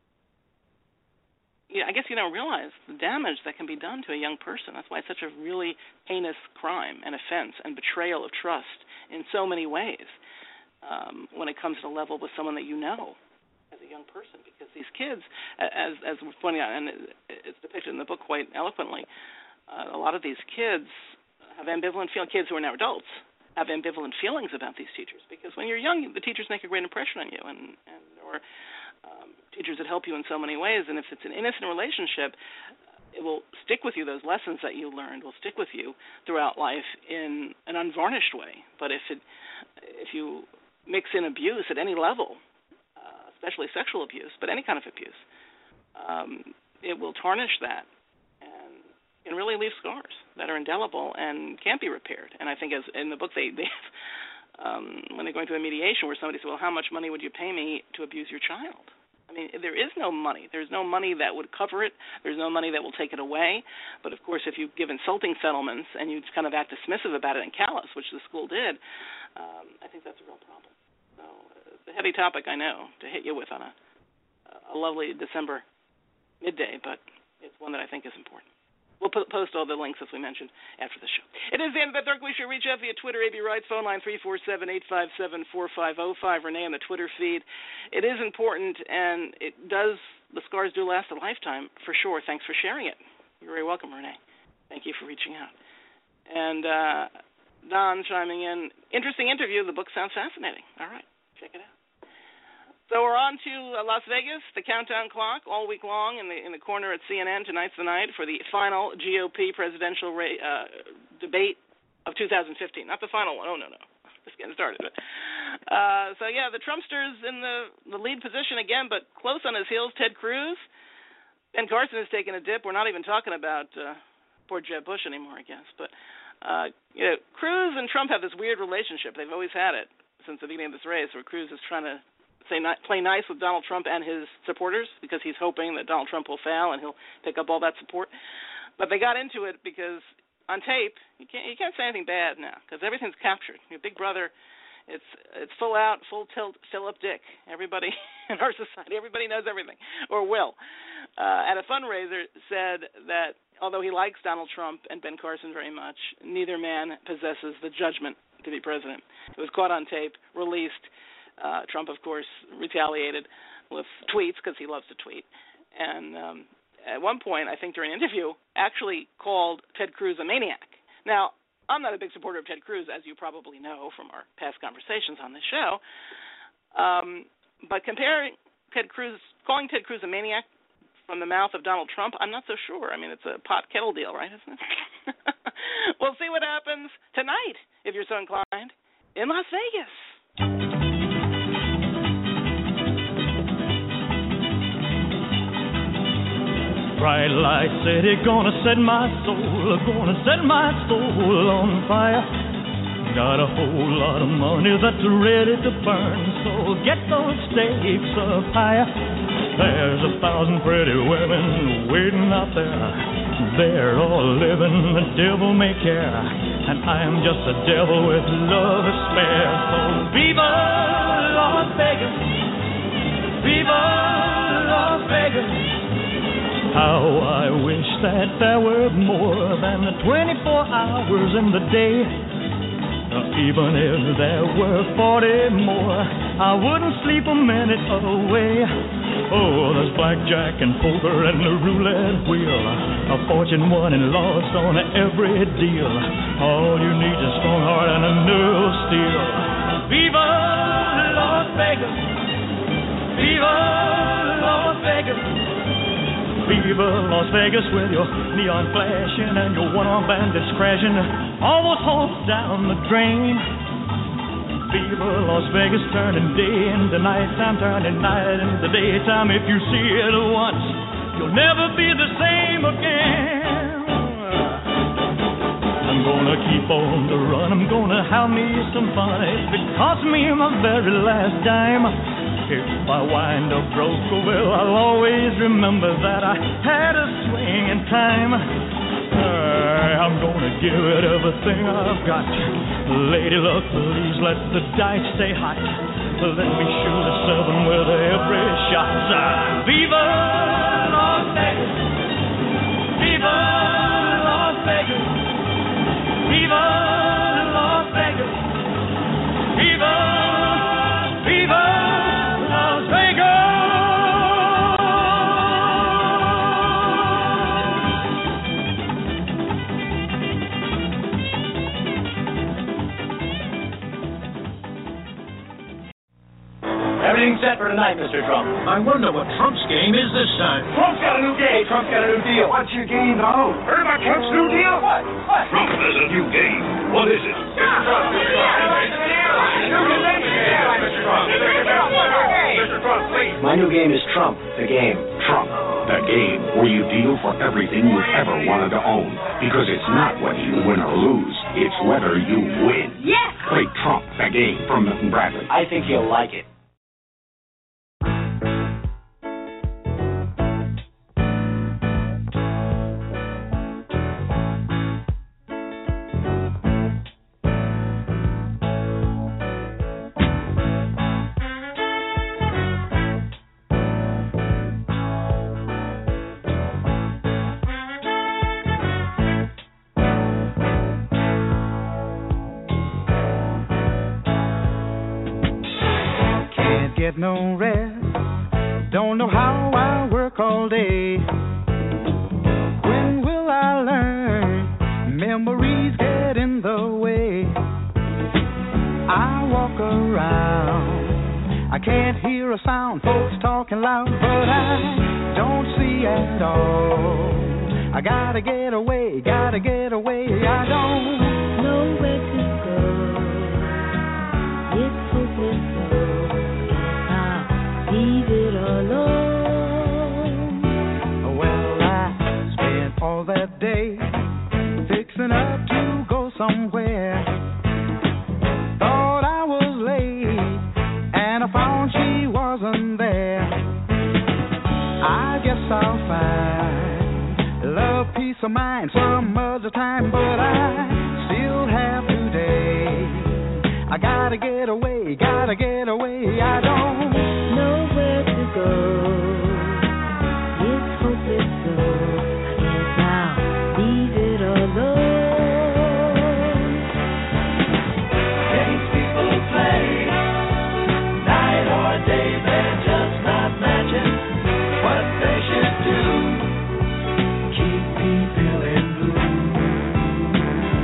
[SPEAKER 9] yeah, I guess you don't realize the damage that can be done to a young person. That's why it's such a really heinous crime and offense and betrayal of trust in so many ways. Um, when it comes to the level with someone that you know as a young person, because these kids, as as we're pointing out, and it's depicted in the book quite eloquently, uh, a lot of these kids have ambivalent feelings. Kids who are now adults have ambivalent feelings about these teachers, because when you're young, the teachers make a great impression on you, and, and or um, teachers that help you in so many ways. And if it's an innocent relationship, it will stick with you. Those lessons that you learned will stick with you throughout life in an unvarnished way. But if it, if you mix in abuse at any level, uh, especially sexual abuse, but any kind of abuse, um, it will tarnish that and can really leave scars that are indelible and can't be repaired. And I think as in the book, they, they um, when they're going through a mediation where somebody says, well, how much money would you pay me to abuse your child? I mean, there is no money. There's no money that would cover it. There's no money that will take it away. But, of course, if you give insulting settlements and you kind of act dismissive about it and callous, which the school did, um, I think that's a real problem. So uh, it's a heavy topic, I know, to hit you with on a, a lovely December midday, but it's one that I think is important. We'll put, post all the links, as we mentioned, after the show. It is the Amy Beth Darkaway Show. Reach out via Twitter, A B Writes, phone line three four seven, eight five seven, four five zero five. Renee on the Twitter feed. It is important, and it does, the scars do last a lifetime, for sure. Thanks for sharing it. You're very welcome, Renee. Thank you for reaching out. And uh, Don chiming in. Interesting interview. The book sounds fascinating. All right, check it out. So we're on to uh, Las Vegas, the countdown clock, all week long in the in the corner at C N N. Tonight's the night for the final G O P presidential ra- uh, debate of two thousand fifteen. Not the final one. Oh, no, no. Just getting started. But, uh, so, yeah, the Trumpster's in the, the lead position again, but close on his heels, Ted Cruz. Ben Carson has taken a dip. We're not even talking about uh, poor Jeb Bush anymore, I guess. But, uh, you know, Cruz and Trump have this weird relationship. They've always had it since the beginning of this race, where Cruz is trying to say not, play nice with Donald Trump and his supporters because he's hoping that Donald Trump will fail and he'll pick up all that support. But they got into it because on tape you can't you can't say anything bad now because everything's captured. Your Big Brother, it's it's full out, full tilt, Philip Dick. Everybody in our society, everybody knows everything or will. Uh, at a fundraiser, said that although he likes Donald Trump and Ben Carson very much, neither man possesses the judgment to be president. It was caught on tape, released. Uh, Trump, of course, retaliated with tweets because he loves to tweet. And um, at one point, I think during an interview, actually called Ted Cruz a maniac. Now, I'm not a big supporter of Ted Cruz, as you probably know from our past conversations on this show. Um, but comparing Ted Cruz, calling Ted Cruz a maniac from the mouth of Donald Trump, I'm not so sure. I mean, it's a pot-kettle deal, right, isn't it? We'll see what happens tonight, if you're so inclined, in Las Vegas.
[SPEAKER 13] Bright light city, gonna set my soul, gonna set my soul on fire. Got a whole lot of money that's ready to burn, so get those stakes up higher. There's a thousand pretty women waiting out there. They're all living the devil may care, and I am just a devil with love to spare. So Viva Las Vegas, Viva Las Vegas. How I wish that there were more than the twenty-four hours in the day. Even if there were forty more, I wouldn't sleep a minute away. Oh, there's blackjack and poker and the roulette wheel, a fortune won and lost on every deal. All you need is a strong heart and a nerve of steel. Viva Las Vegas, Viva Las Vegas, Viva Las Vegas with your neon flashing and your one-armed bandits crashing, all those hopes down the drain. Viva Las Vegas, turning day into nighttime, turning night into daytime. If you see it once, you'll never be the same again. I'm gonna keep on the run, I'm gonna have me some fun. If it costs me my very last dime, if I wind up broke, well, I'll always remember that I had a swing in time. Uh, I'm gonna give it everything I've got. Lady luck, please let the dice stay hot. Let me shoot a seven with every shot. Uh, Viva Las Vegas, Viva Las Vegas, Viva Las Vegas, Viva, Viva Las Vegas.
[SPEAKER 14] Everything's set for tonight, Mister Trump. I wonder what Trump's game is this time. Trump's got a new game. Trump's got a new deal. What's your game, though? Heard about Trump's new deal? What? What? Trump has a new game. What is it? Mister Trump, Mister Trump, Mister Trump, please. My new game is Trump, the game.
[SPEAKER 15] Trump, the game where you deal for everything you've ever wanted to own. Because it's not whether you win or lose, it's whether you win.
[SPEAKER 5] Yes!
[SPEAKER 15] Play Trump, the game from Milton Bradley.
[SPEAKER 14] I think you'll like it.
[SPEAKER 16] Get no rest, don't know how I work all day. When will I learn? Memories get in the way. I walk around, I can't hear a sound, folks talking loud, but I don't see at all. I gotta get away, gotta get away, I don't know where to go. It's hopeless, so leave it alone. Well, I spent all that day fixing up to go somewhere. Thought I was late, and I found she wasn't there. I guess I'll find love, peace of mind some other time, but I still have today. I gotta get away, gotta get away, I don't know where to go. It's hopeless, so I guess I'll leave it alone. Games people play, night or day, they're just not matching what they should do. Keep me feeling blue.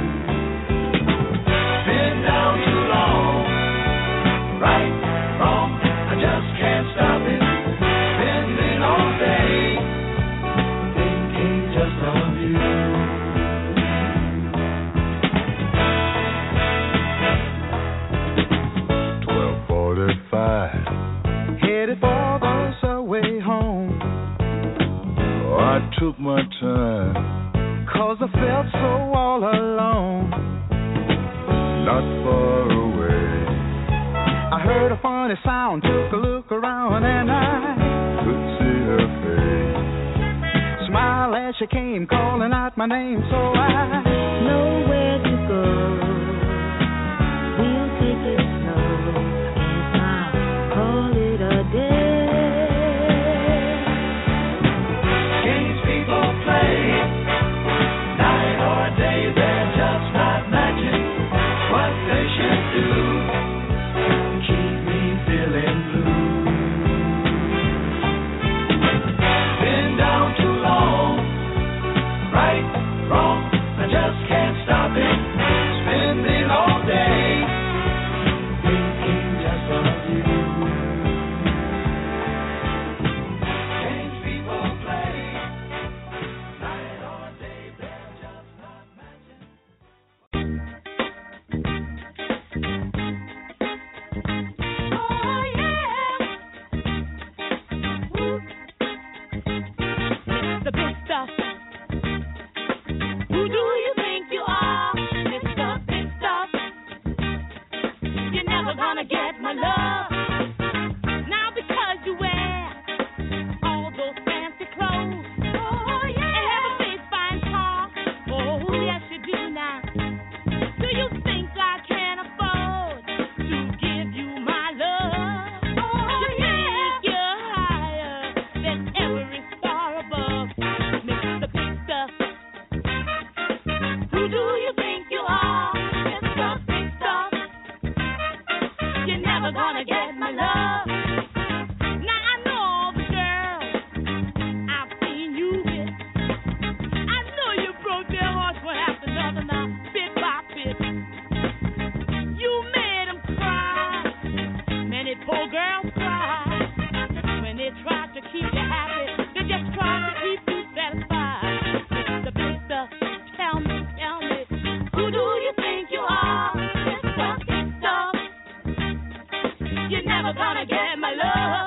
[SPEAKER 16] Been down too long, right, wrong.
[SPEAKER 12] took my time, 'cause I felt so all alone, not far away. I heard a funny sound, took a look around, and I could see her face. Smile as she came, calling out my name, so I know where to go. We'll take it slow, and I'll call it a day. Games people play, night or day, they're just not matching what they should do. Keep me feeling blue. Been down too long, right, wrong, I just can't stop it. Spending all day thinking just of you. Games people play, night or day, they're just not matching. Oh yeah,
[SPEAKER 17] The big stuff. Who do you think you are? Mister Big Stuff. You're never gonna get my love. Now because you wear all those fancy clothes. Oh yeah. And have a big fine car. Oh yes you do now. Do you think I can afford to give you my love? Oh you yeah. think you're higher than every star above, Mister Big Stuff. Who do you think you are, Mister Big Stuff? You're never gonna get my love. Now I know all the girls I've seen you with. I know you broke their hearts one after another now, bit by bit. You made them cry. Many poor girls cry. When they try to keep you happy, they just try to keep you satisfied. Mister Big Stuff, tell me, tell me, who do you think you are, Mister Big Stuff? You're never gonna get my love.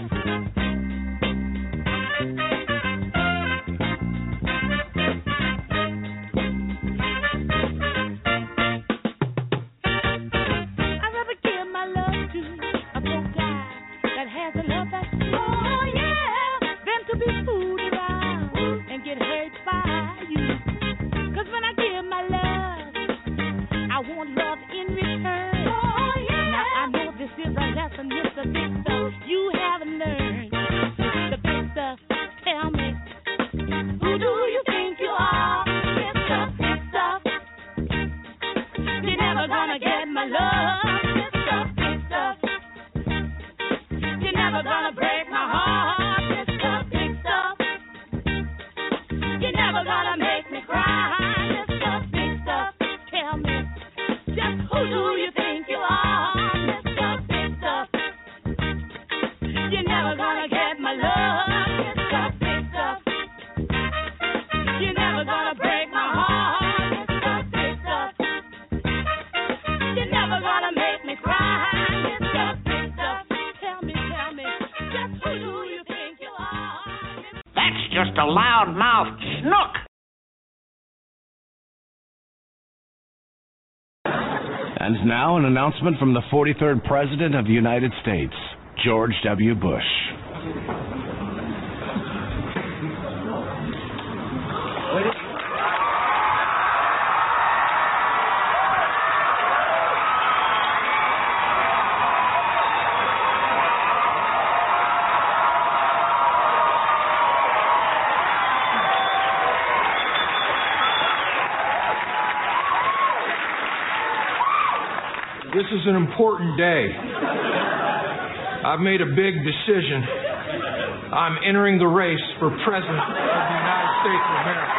[SPEAKER 17] I'd rather give my love to a broke guy that has a love that's true. Oh yeah, than to be fooled around and get hurt by you. 'Cause when I give my love, I want love in return. Oh yeah. Now I know this is a lesson, Mister Big Stuff, you haven't learned. Mister Big Stuff, tell me, who do you think you are, Mister Big Stuff? You're never gonna get my love, Mister Big Stuff. You're never gonna break my heart, Mister Big Stuff. You're never gonna make me cry, Mister Big Stuff. Tell me, just who do you think you are, Mister Big Stuff? You're never gonna get my love, Mister Big Stuff. You're never gonna break my heart, Mister Big Stuff. You're never gonna make me cry, Mister Big Stuff. Tell me, tell me, just who do you think you are?
[SPEAKER 11] That's just a loud-mouthed snook.
[SPEAKER 18] And now an announcement from the forty-third President of the United States, George W. Bush.
[SPEAKER 19] This is an important day. I've made a big decision. I'm entering the race for President of the United States of America.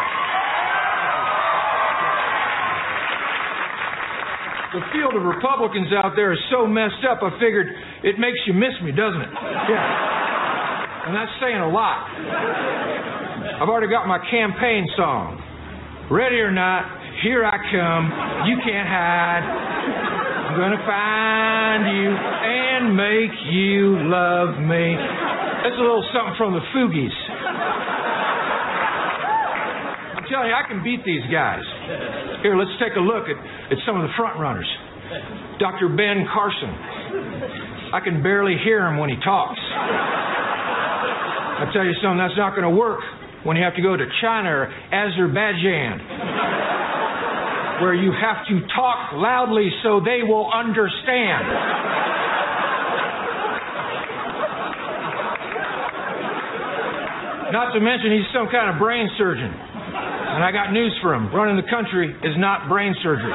[SPEAKER 19] The field of Republicans out there is so messed up, I figured it makes you miss me, doesn't it? Yeah. And that's saying a lot. I've already got my campaign song. Ready or not, here I come. You can't hide. I'm gonna find you and make you love me. That's a little something from the Fugees. telling you, I can beat these guys. Here, let's take a look at, at some of the front runners. Doctor Ben Carson. I can barely hear him when he talks. I tell you something, that's not going to work when you have to go to China or Azerbaijan, where you have to talk loudly so they will understand. Not to mention he's some kind of brain surgeon. And I got news for him. Running the country is not brain surgery.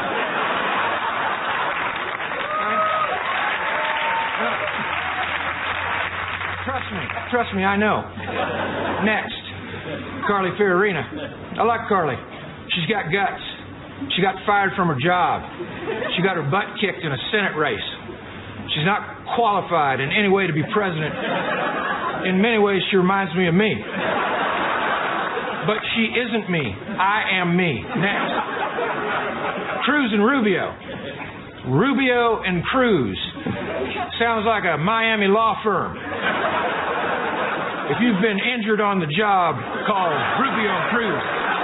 [SPEAKER 19] Trust me. Trust me, I know. Next, Carly Fiorina. I like Carly. She's got guts. She got fired from her job. She got her butt kicked in a Senate race. She's not qualified in any way to be president. In many ways, she reminds me of me. But she isn't me. I am me. Next. Cruz and Rubio. Rubio and Cruz. Sounds like a Miami law firm. If you've been injured on the job, call Rubio and Cruz.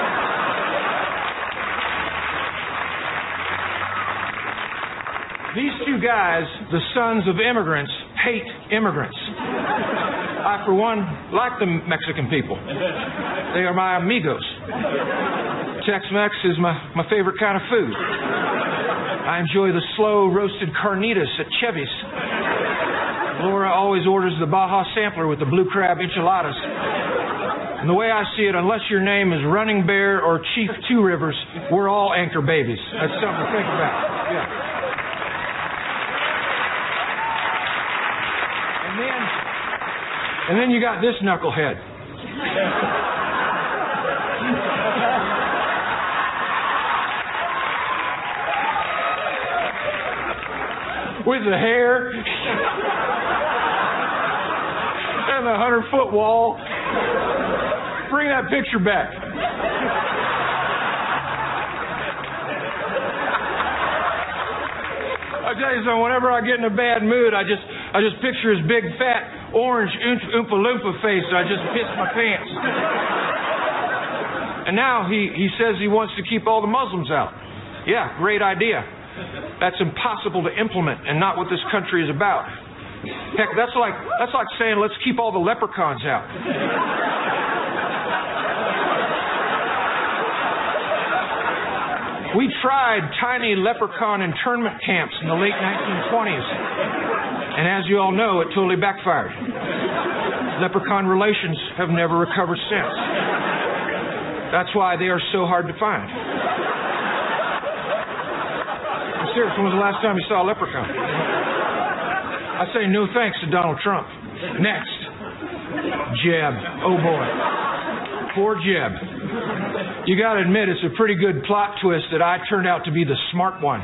[SPEAKER 19] These two guys, the sons of immigrants, hate immigrants. I, for one, like the Mexican people. They are my amigos. Tex-Mex is my, my favorite kind of food. I enjoy the slow roasted carnitas at Chevy's. Laura always orders the Baja Sampler with the blue crab enchiladas. And the way I see it, unless your name is Running Bear or Chief Two Rivers, we're all anchor babies. That's something to think about. Yeah. And then, and then you got this knucklehead. With the hair and the hundred-foot wall. Bring that picture back. I tell you something, whenever I get in a bad mood, I just I just picture his big, fat, orange Oompa Loompa face, and I just piss my pants. And now he, he says he wants to keep all the Muslims out. Yeah, great idea. That's impossible to implement and not what this country is about. Heck, that's like that's like saying let's keep all the leprechauns out. We tried tiny leprechaun internment camps in the late nineteen twenties. And as you all know, it totally backfired. Leprechaun relations have never recovered since. That's why they are so hard to find. I'm serious, when was the last time you saw a leprechaun? I say no thanks to Donald Trump. Next. Jeb. Oh boy. Poor Jeb. You gotta admit, it's a pretty good plot twist that I turned out to be the smart one.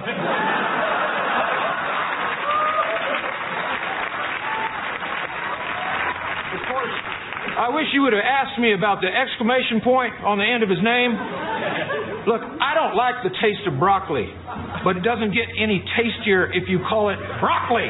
[SPEAKER 19] Of course, I wish you would have asked me about the exclamation point on the end of his name. Look, I don't like the taste of broccoli, but it doesn't get any tastier if you call it broccoli.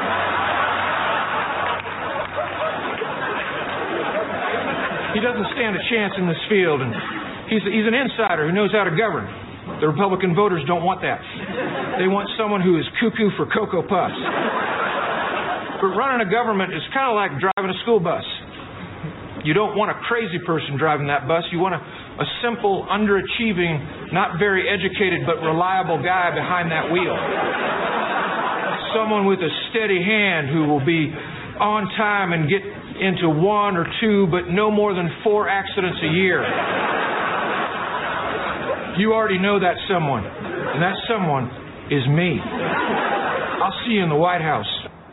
[SPEAKER 19] He doesn't stand a chance in this field, and he's, he's an insider who knows how to govern. The Republican voters don't want that. They want someone who is cuckoo for Cocoa Puffs. But running a government is kind of like driving a school bus. You don't want a crazy person driving that bus. You want a, a simple, underachieving, not very educated, but reliable guy behind that wheel. Someone with a steady hand who will be on time and get into one or two, but no more than four accidents a year. You already know that someone, and that someone is me. I'll see you in the White House.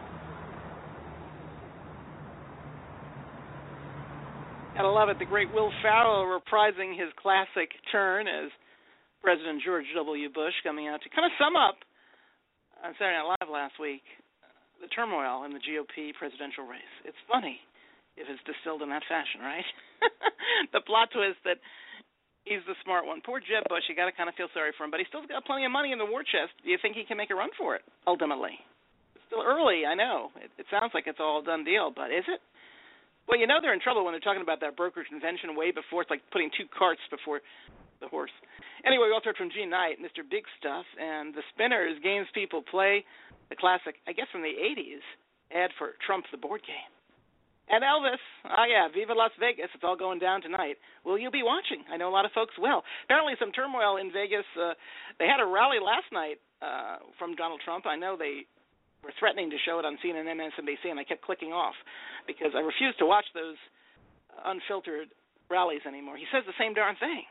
[SPEAKER 9] Gotta love it. The great Will Ferrell reprising his classic turn as President George W. Bush, coming out to kind of sum up on Saturday Night Live last week the turmoil in the G O P presidential race. It's funny if it's distilled in that fashion, right? The plot twist that he's the smart one. Poor Jeb Bush, you got to kind of feel sorry for him, but he's still got plenty of money in the war chest. Do you think he can make a run for it, ultimately? It's still early, I know. It, it sounds like it's all a done deal, but is it? Well, you know they're in trouble when they're talking about that broker convention way before. It's like putting two carts before the horse. Anyway, we also heard from Gene Knight, Mister Big Stuff, and the Spinners, games people play, the classic, I guess from the eighties, ad for Trump the board game. And Elvis, oh yeah, Viva Las Vegas, it's all going down tonight. Will you be watching? I know a lot of folks will. Apparently some turmoil in Vegas. Uh, they had a rally last night uh, from Donald Trump. I know they were threatening to show it on C N N and M S N B C, and I kept clicking off because I refuse to watch those unfiltered rallies anymore. He says the same darn thing.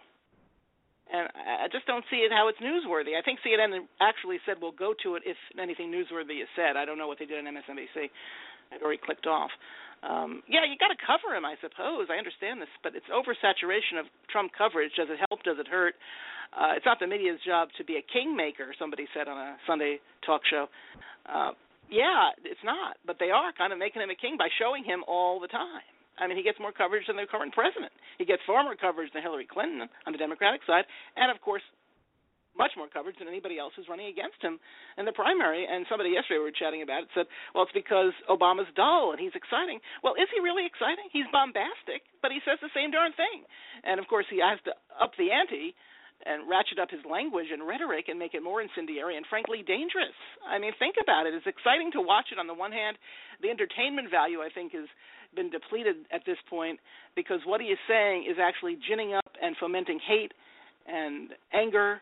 [SPEAKER 9] And I just don't see it how it's newsworthy. I think C N N actually said we'll go to it if anything newsworthy is said. I don't know what they did on M S N B C. I'd already clicked off. Um, yeah, you got to cover him, I suppose. I understand this, but it's oversaturation of Trump coverage. Does it help? Does it hurt? Uh, it's not the media's job to be a kingmaker, somebody said on a Sunday talk show. Uh, yeah, it's not, but they are kind of making him a king by showing him all the time. I mean, he gets more coverage than the current president. He gets far more coverage than Hillary Clinton on the Democratic side, and, of course, much more coverage than anybody else who's running against him in the primary. And somebody yesterday we were chatting about it said, well, it's because Obama's dull and he's exciting. Well, is he really exciting? He's bombastic, but he says the same darn thing. And, of course, he has to up the ante and ratchet up his language and rhetoric and make it more incendiary and, frankly, dangerous. I mean, think about it. It's exciting to watch it on the one hand. The entertainment value, I think, has been depleted at this point because what he is saying is actually ginning up and fomenting hate and anger,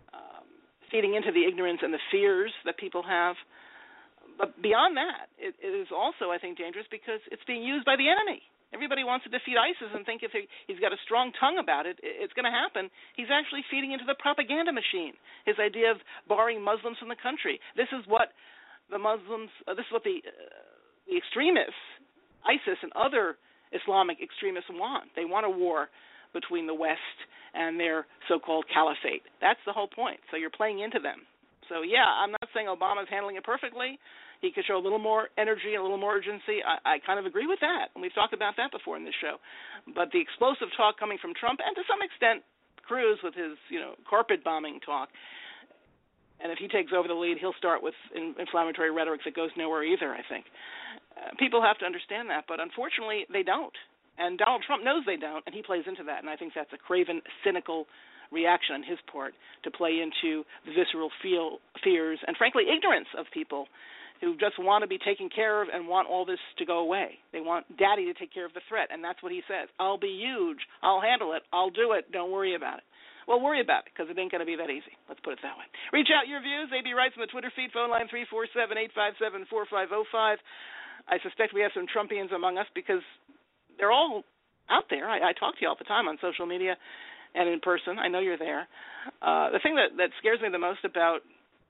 [SPEAKER 9] feeding into the ignorance and the fears that people have. But beyond that, it, it is also, I think, dangerous because it's being used by the enemy. Everybody wants to defeat ISIS and think if he, he's got a strong tongue about it, it's going to happen. He's actually feeding into the propaganda machine, his idea of barring Muslims from the country. This is what the Muslims, uh, this is what the, uh, the extremists, ISIS and other Islamic extremists want. They want a war between the West and their so-called caliphate. That's the whole point. So you're playing into them. So, yeah, I'm not saying Obama's handling it perfectly. He could show a little more energy, a little more urgency. I, I kind of agree with that, and we've talked about that before in this show. But the explosive talk coming from Trump, and to some extent Cruz with his, you know, carpet bombing talk, and if he takes over the lead, he'll start with in, inflammatory rhetoric that goes nowhere either, I think. Uh, people have to understand that, but unfortunately they don't. And Donald Trump knows they don't, and he plays into that. And I think that's a craven, cynical reaction on his part to play into the visceral feel, fears and, frankly, ignorance of people who just want to be taken care of and want all this to go away. They want daddy to take care of the threat, and that's what he says. I'll be huge. I'll handle it. I'll do it. Don't worry about it. Well, worry about it, because it ain't going to be that easy. Let's put it that way. Reach out your views. A B Writes on the Twitter feed, phone line three four seven, eight five seven, four five zero five. I suspect we have some Trumpians among us because they're all out there. I, I talk to you all the time on social media and in person. I know you're there. Uh, the thing that, that scares me the most about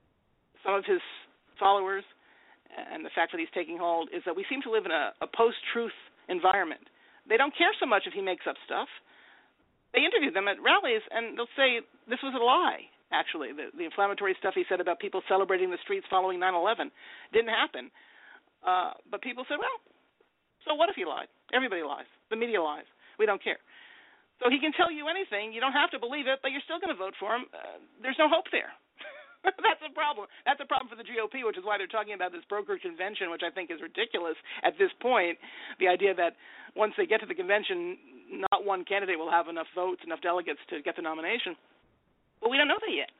[SPEAKER 9] some of his followers and the fact that he's taking hold is that we seem to live in a, a post-truth environment. They don't care so much if he makes up stuff. They interview them at rallies, and they'll say this was a lie, actually. The, the inflammatory stuff he said about people celebrating the streets following nine eleven didn't happen. Uh, but people said, well, so what if he lied? Everybody lies. The media lies. We don't care. So he can tell you anything. You don't have to believe it, but you're still going to vote for him. Uh, there's no hope there. That's a problem. That's a problem for the G O P, which is why they're talking about this broker convention, which I think is ridiculous at this point. The idea that once they get to the convention, not one candidate will have enough votes, enough delegates to get the nomination. But we don't know that yet.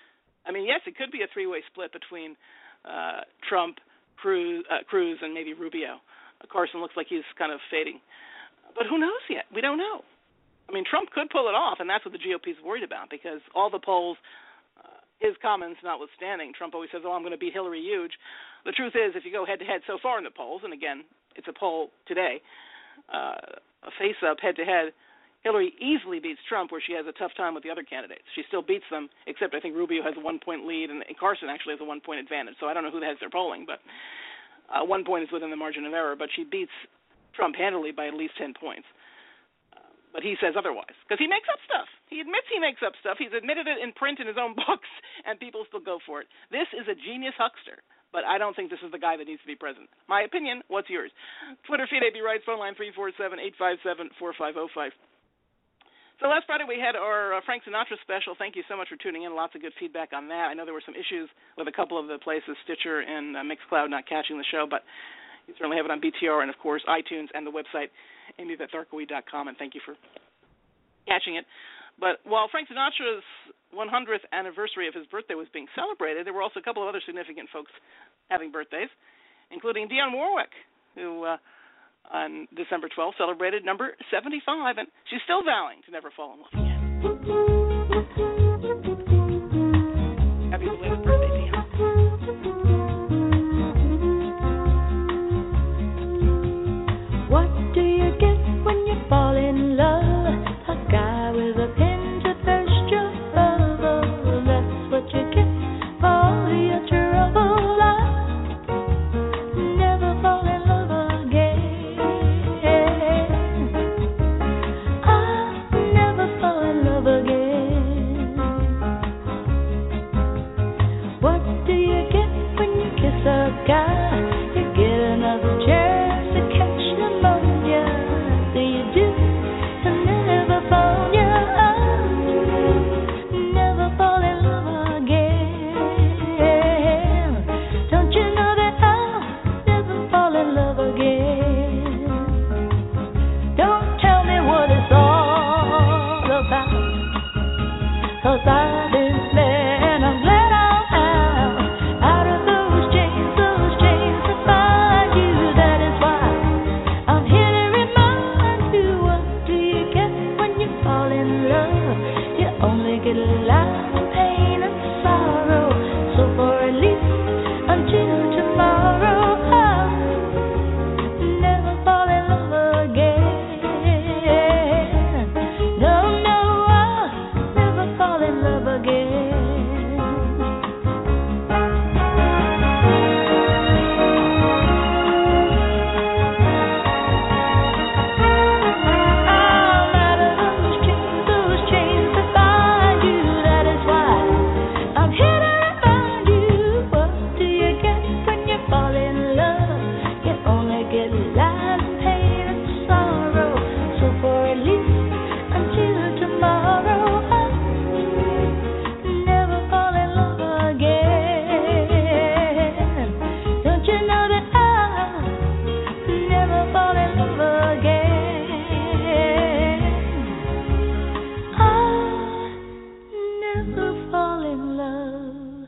[SPEAKER 9] I mean, yes, it could be a three-way split between uh, Trump, Cruz, uh, Cruz, and maybe Rubio. Carson looks like he's kind of fading. But who knows yet? We don't know. I mean, Trump could pull it off, and that's what the G O P is worried about because all the polls, uh, his comments notwithstanding, Trump always says, oh, I'm going to beat Hillary huge. The truth is, if you go head-to-head so far in the polls, and again, it's a poll today, uh, a face-up head-to-head, Hillary easily beats Trump where she has a tough time with the other candidates. She still beats them, except I think Rubio has a one-point lead, and Carson actually has a one-point advantage. So I don't know who has their polling, but Uh, one point is within the margin of error, but she beats Trump handily by at least ten points. Uh, but he says otherwise, because he makes up stuff. He admits he makes up stuff. He's admitted it in print in his own books, and people still go for it. This is a genius huckster, but I don't think this is the guy that needs to be president. My opinion, what's yours? Twitter feed, A B Writes, phone line three four seven, eight five seven, four five zero five. So last Friday we had our uh, Frank Sinatra special. Thank you so much for tuning in. Lots of good feedback on that. I know there were some issues with a couple of the places, Stitcher and uh, Mixcloud, not catching the show, but you certainly have it on B T R and, of course, iTunes and the website, amy at tharkaway dot com, and thank you for catching it. But while Frank Sinatra's one hundredth anniversary of his birthday was being celebrated, there were also a couple of other significant folks having birthdays, including Dionne Warwick, who uh, on December twelfth celebrated number seventy-five, and she's still vowing to never fall in love again. Happy belated birthday, Dionne.
[SPEAKER 17] What do you get when you fall in love? A guy with a pin to thirst your bubble. That's what you get for all your trouble. I'll never fall in love again. I'll never fall in love again. What do you get when you kiss a guy? You get another chance to catch pneumonia. Do you do? I'll never fall, yeah, I'll never fall in love again. Don't you know that I'll never fall in love again? Don't tell me what it's all about, 'cause I've been there and I'm glad I'm out, out of those chains, those chains to find you. That is why I'm here to remind you. What do you get when you fall in love? You only get life, pain, and sorrow. So for at least until tomorrow, I'll never fall in love again. No, no, I'll never fall in love again. I'm out of those chains, those chains to find you. That is why I'm here to remind you. What do you get when you fall in love? You only get life, pain, and sorrow. So for at least until tomorrow, I'll never fall in love again. Don't you know that I'll never fall in love again? I'll never fall in love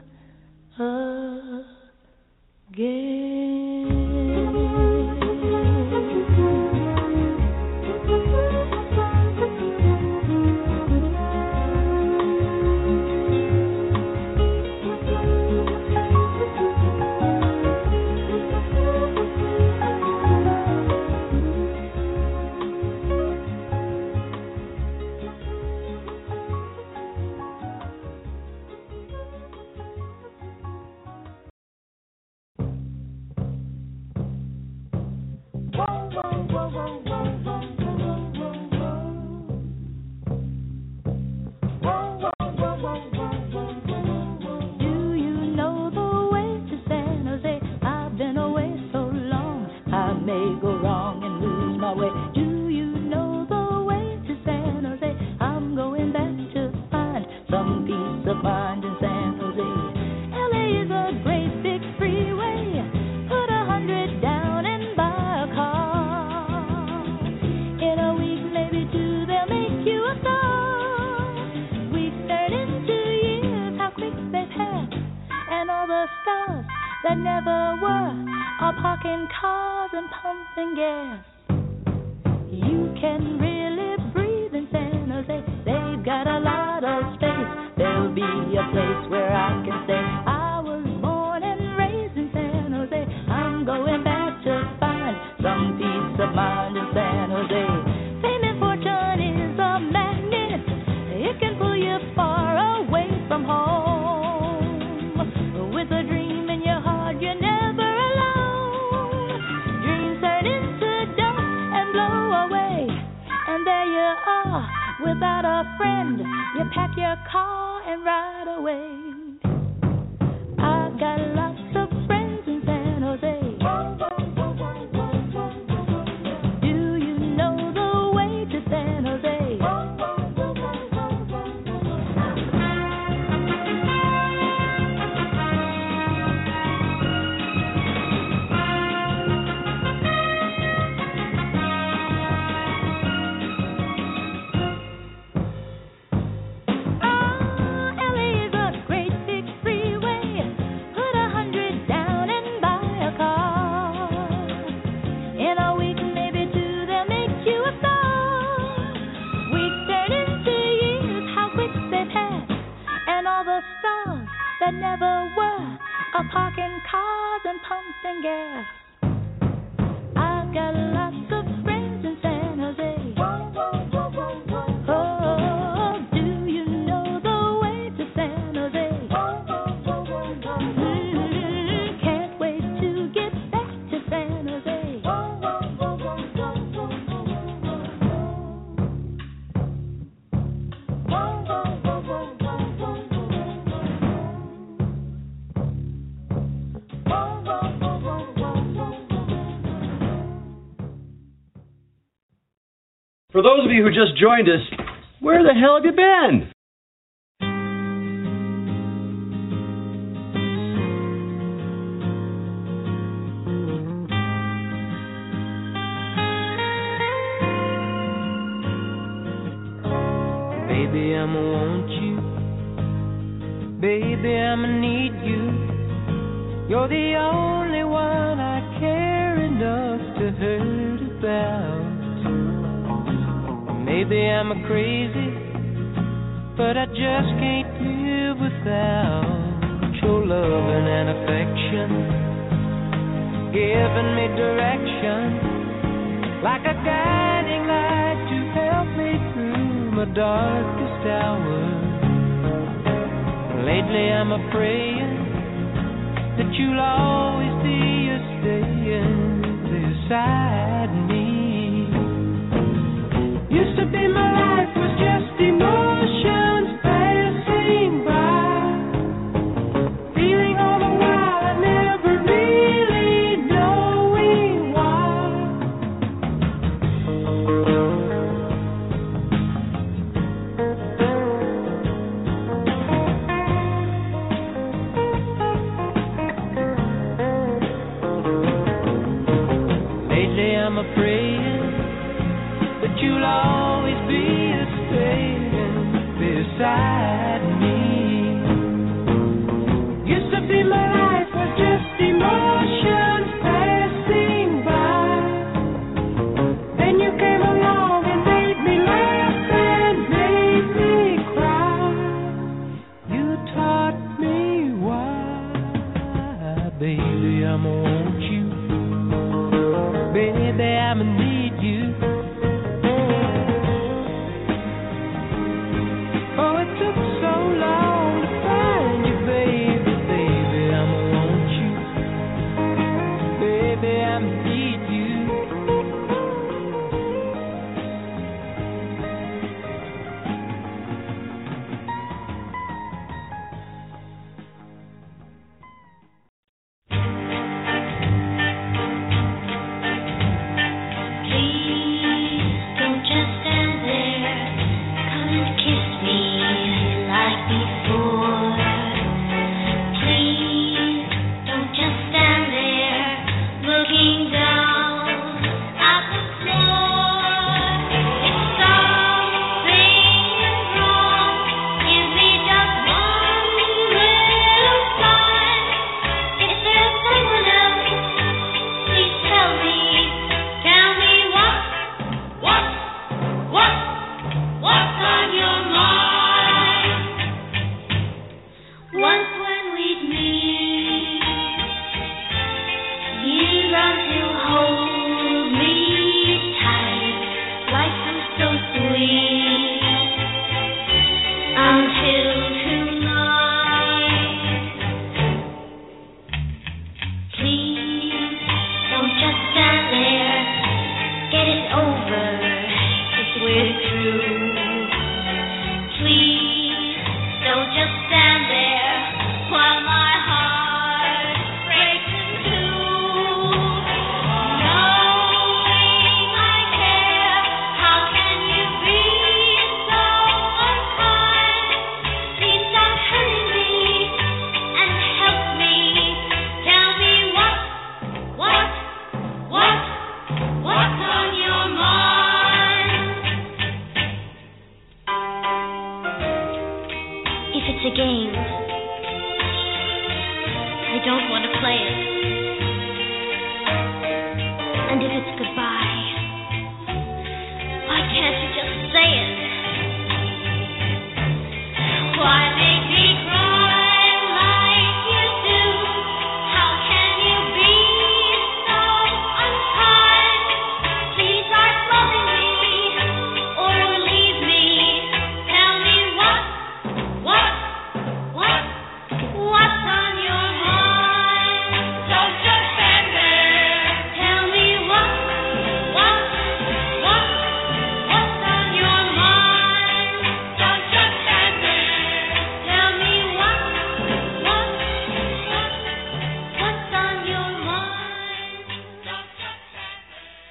[SPEAKER 17] Do you know the way to San Jose? I've been away so long, I may go wrong and lose my way. Do you know the way to San Jose? I'm going back to find some peace of mind in San Jose. L A is a great big freeway. Put a hundred down and buy a car. In a week, maybe two, they'll make you a star. Weeks turn into years, how quick they pass. And all the stars that never were are parking cars and pumping gas. You can really breathe in San Jose. They've got a lot of space. There'll be a place where I can stay. I was born and raised in San Jose. I'm going back to find some peace of mind in San Jose. Fame and fortune is a magnet. It can pull you far away from home. With a dream in your heart, you're never alone. Dreams turn into dust and blow away. And there you are, without a friend. You pack your car and ride away. I've got lots of friends in San Jose. Do you know the way to San Jose? and gas. I've got lots of friends in San Jose. Oh, do you know the way to San Jose? Mm, can't wait to get back to San Jose.
[SPEAKER 20] For those of you who just joined us, where the hell have you been?
[SPEAKER 16] Baby, I'ma want you. Baby, I'ma need you. You're the only one I care enough to hurt about. Maybe I'm a crazy, but I just can't live without your loving and affection, giving me direction, like a guiding light to help me through my darkest hour. Lately I'm a praying that you'll always be a staying beside me. Used to be my life was just emotions passing by, feeling all the while never really knowing why. Lately I'm a praying that you'll always be a staying beside me. Used to be my life was just emotions passing by. Then you came along and made me laugh and made me cry. You taught me why. Baby, I'ma want you. Baby, I'ma need you. Oh, it took so long to find you, baby, baby, I'ma want you. Baby, I'ma need you.
[SPEAKER 17] Don't just stand there. Come and kiss me like before. Please don't just stand there looking down at the floor. If something is wrong, give me just one little sign. If there's someone else, please tell me. Tell me what, what, what, what's on your mind? Once when we'd meet, you love to hold me tight. Life was so sweet until tonight. Please don't just stand there. Get it over if we're through. Please don't just stand there while my heart breaks in two.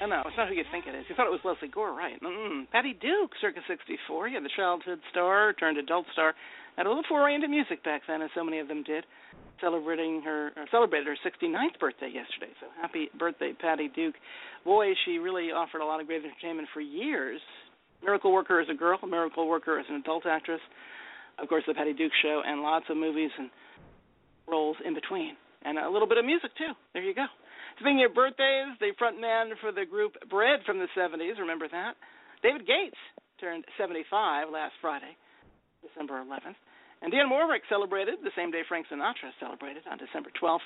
[SPEAKER 9] Oh, no, it's not who you think it is. You thought it was Leslie Gore, right? Mm-mm. Patty Duke, circa sixty-four. Yeah, the childhood star turned adult star. Had a little foray into music back then, as so many of them did. Celebrating her, or celebrated her sixty-ninth birthday yesterday. So happy birthday, Patty Duke. Boy, she really offered a lot of great entertainment for years. Miracle Worker as a girl, Miracle Worker as an adult actress. Of course, the Patty Duke Show, and lots of movies and roles in between. And a little bit of music, too. There you go. Speaking of birthdays, the front man for the group Bread from the seventies, remember that? David Gates turned seventy-five last Friday, December eleventh. And Dionne Warwick celebrated the same day Frank Sinatra celebrated, on December twelfth,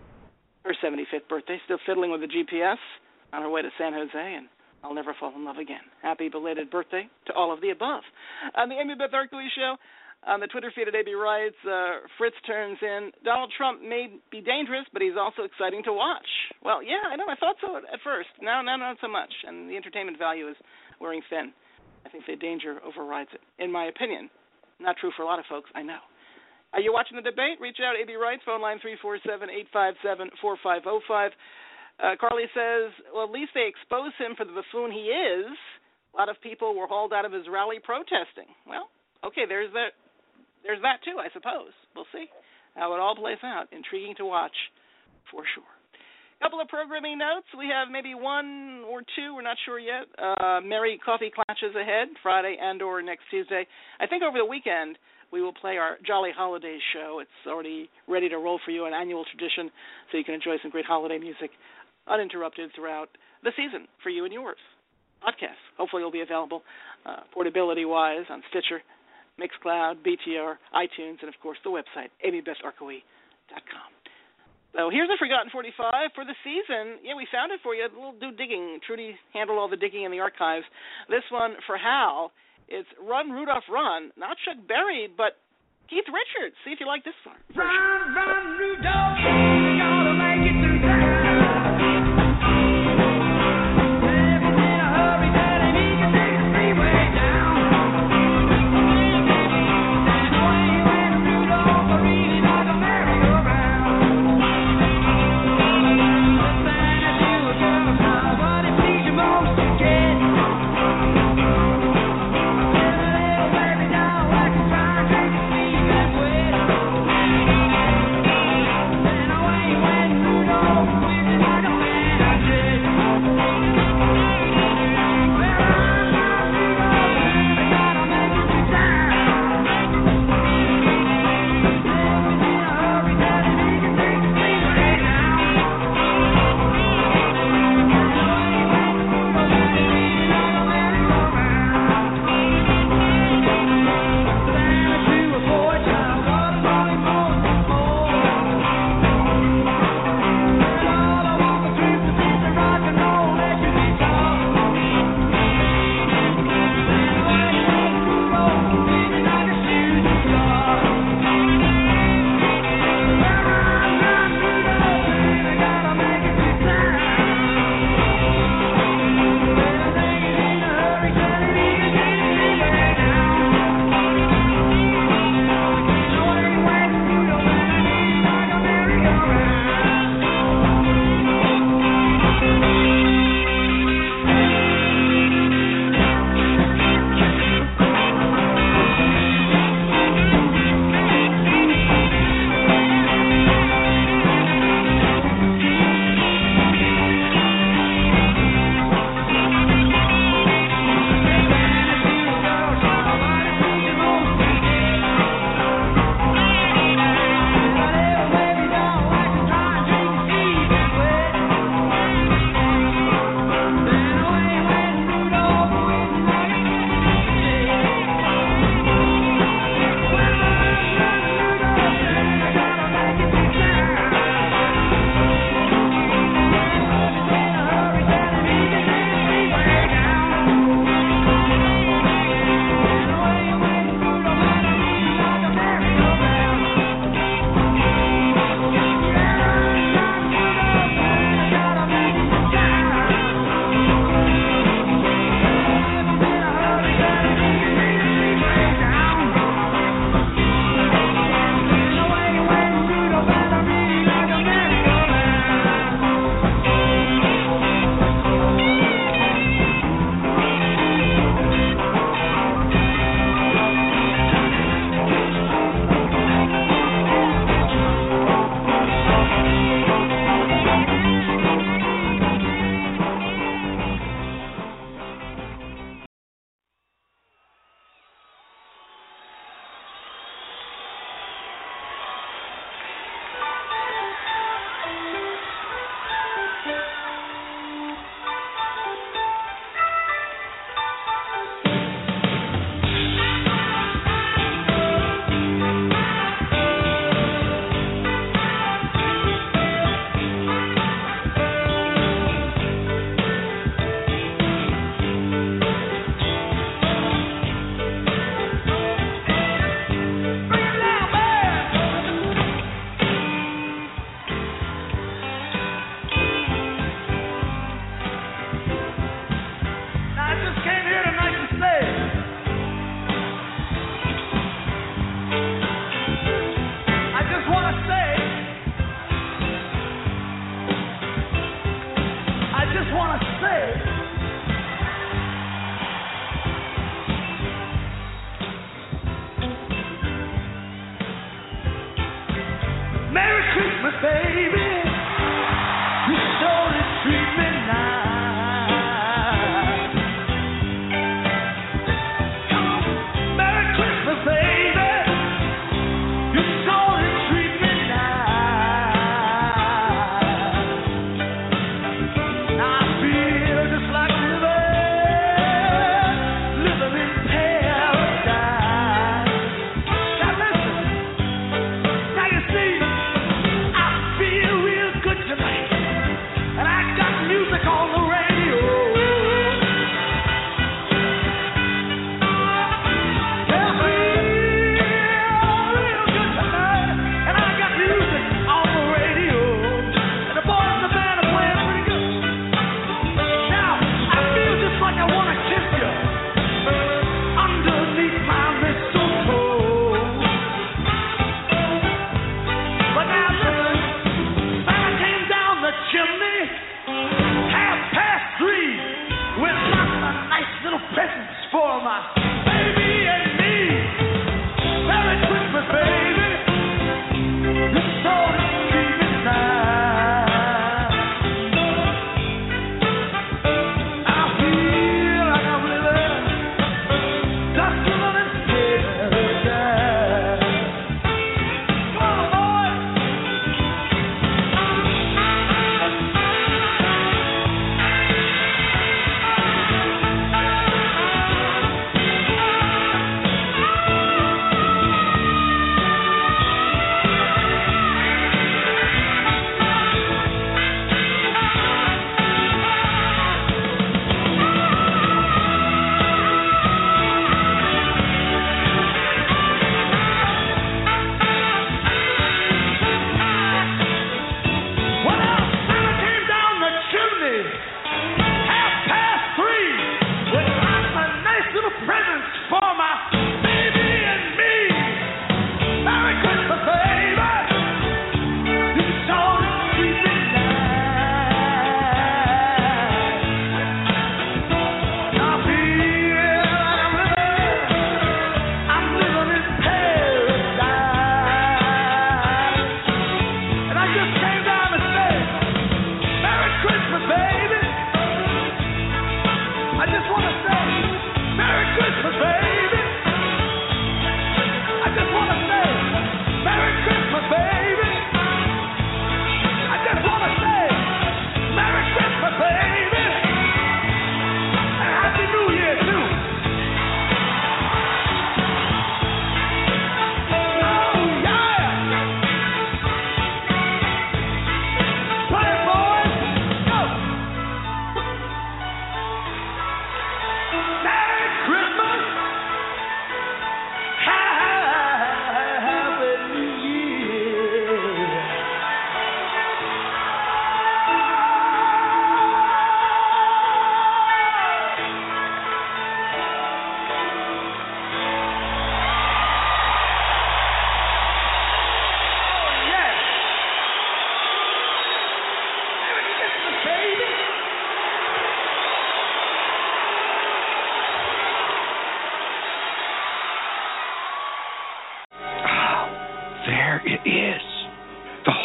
[SPEAKER 9] her seventy-fifth birthday, still fiddling with the G P S on her way to San Jose, and I'll never fall in love again. Happy belated birthday to all of the above. On the Amy Beth Arkley Show, on the Twitter feed at A B writes, uh, Fritz turns in, Donald Trump may be dangerous, but he's also exciting to watch. Well, yeah, I know, I thought so at first. Now, now not so much, and the entertainment value is wearing thin. I think the danger overrides it, in my opinion. Not true for a lot of folks, I know. Are you watching the debate? Reach out, A B Wrights, phone line three four seven, eight five seven, four five zero five. Uh, Carly says, well, at least they expose him for the buffoon he is. A lot of people were hauled out of his rally protesting. Well, okay, there's that. There's that, too, I suppose. We'll see how it all plays out. Intriguing to watch, for sure. A couple of programming notes. We have maybe one or two. We're not sure yet. Uh, Merry Coffee Clatches ahead, Friday and or next Tuesday. I think over the weekend we will play our Jolly Holidays show. It's already ready to roll for you, an annual tradition, so you can enjoy some great holiday music uninterrupted throughout the season for you and yours. Podcasts hopefully will be available uh, portability-wise on Stitcher, Mixcloud, B T R, iTunes, and, of course, the website, amy best arkley dot com. So here's a Forgotten forty-five for the season. Yeah, we found it for you. A little do digging. Trudy handled all the digging in the archives. This one for Hal, it's Run, Rudolph, Run. Not Chuck Berry, but Keith Richards. See if you like this one.
[SPEAKER 17] Run, run, Rudolph, you're gonna make it through time. Away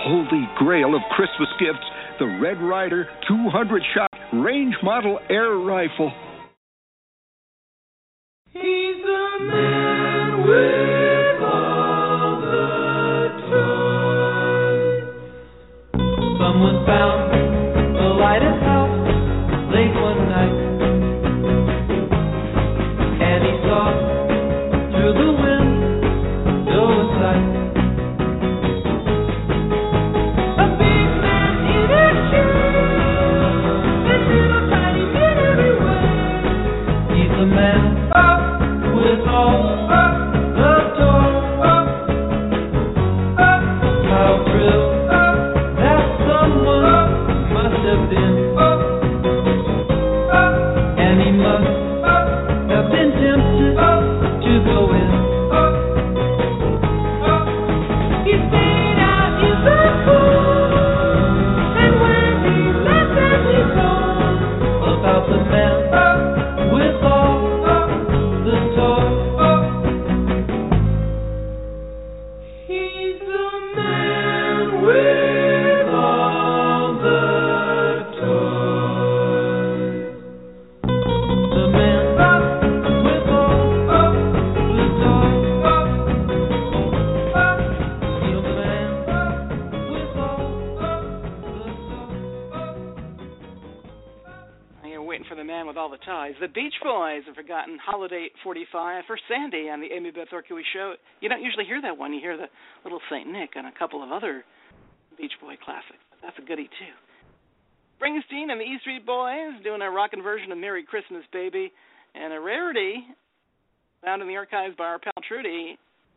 [SPEAKER 21] holy grail of Christmas gifts, the Red Ryder two hundred shot range model air rifle.
[SPEAKER 16] He's the man with all the toys. Someone found the lighted house late one night, and he saw through the window a sight. A big man in a chair, and little tiny men everywhere. He's the man with all the toys. How thrilled that someone must have been, and he must have been tempted to go in. He stayed out in the cold, and when he left them he told about the man with all the toys. He's the man with all the toys. The man with all the toys. He's the man with all
[SPEAKER 9] You're waiting for the man with all the ties. The Beach Boys have forgotten Holiday forty-five for Sandy on the Amy Beth Orkowey Show. You don't usually hear that one. You hear the Little Saint Nick and a couple of other Beach Boy classics. But that's a goodie, too. Springsteen and the E Street Boys doing a rockin' version of Merry Christmas, Baby. And a rarity found in the archives by our pal Trudy,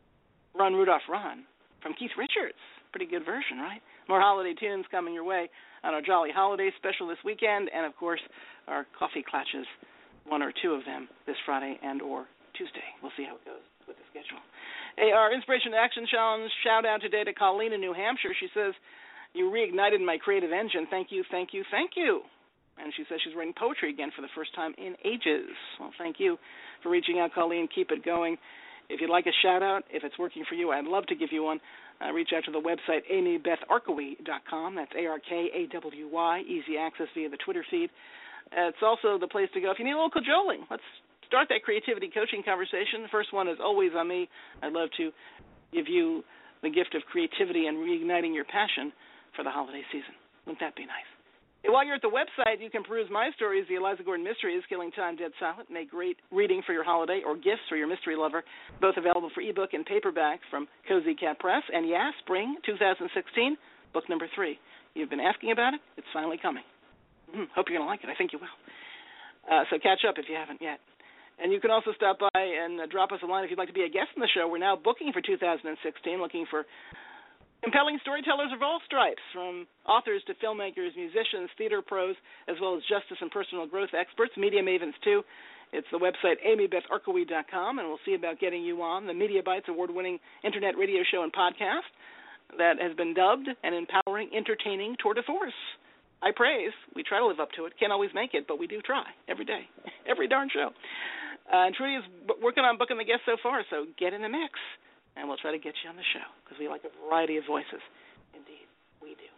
[SPEAKER 9] Run, Rudolph, Run, from Keith Richards. Pretty good version, right? More holiday tunes coming your way on our Jolly Holiday special this weekend, and, of course, our Coffee Clatches, one or two of them this Friday and or Tuesday. We'll see how it goes with the schedule. Hey, our Inspiration to Action Challenge shout-out today to Colleen in New Hampshire. She says, you reignited my creative engine. Thank you, thank you, thank you. And she says she's writing poetry again for the first time in ages. Well, thank you for reaching out, Colleen. Keep it going. If you'd like a shout-out, if it's working for you, I'd love to give you one. Uh, reach out to the website amy beth arkowey dot com. That's A R K A W Y. Easy access via the Twitter feed. Uh, it's also the place to go if you need a little cajoling. Let's start that creativity coaching conversation. The first one is always on me. I'd love to give you the gift of creativity and reigniting your passion for the holiday season. Wouldn't that be nice? And while you're at the website, you can peruse my stories, The Eliza Gordon Mysteries, Killing Time, Dead Silent. Make great reading for your holiday or gifts for your mystery lover. Both available for ebook and paperback from Cozy Cat Press. And yeah, spring two thousand sixteen, book number three. You've been asking about it. It's finally coming. Mm, hope you're going to like it. I think you will. Uh, so catch up if you haven't yet. And you can also stop by and uh, drop us a line if you'd like to be a guest in the show. We're now booking for two thousand sixteen, looking for compelling storytellers of all stripes, from authors to filmmakers, musicians, theater pros, as well as justice and personal growth experts, media mavens too. It's the website amy beth arkowey dot com, and we'll see about getting you on the Media Bites award-winning internet radio show and podcast that has been dubbed an empowering, entertaining tour de force. I praise. We try to live up to it. Can't always make it, but we do try every day, every darn show. Uh, and Trudy is working on booking the guests so far, so get in the mix. And we'll try to get you on the show because we like a variety of voices. Indeed, we do.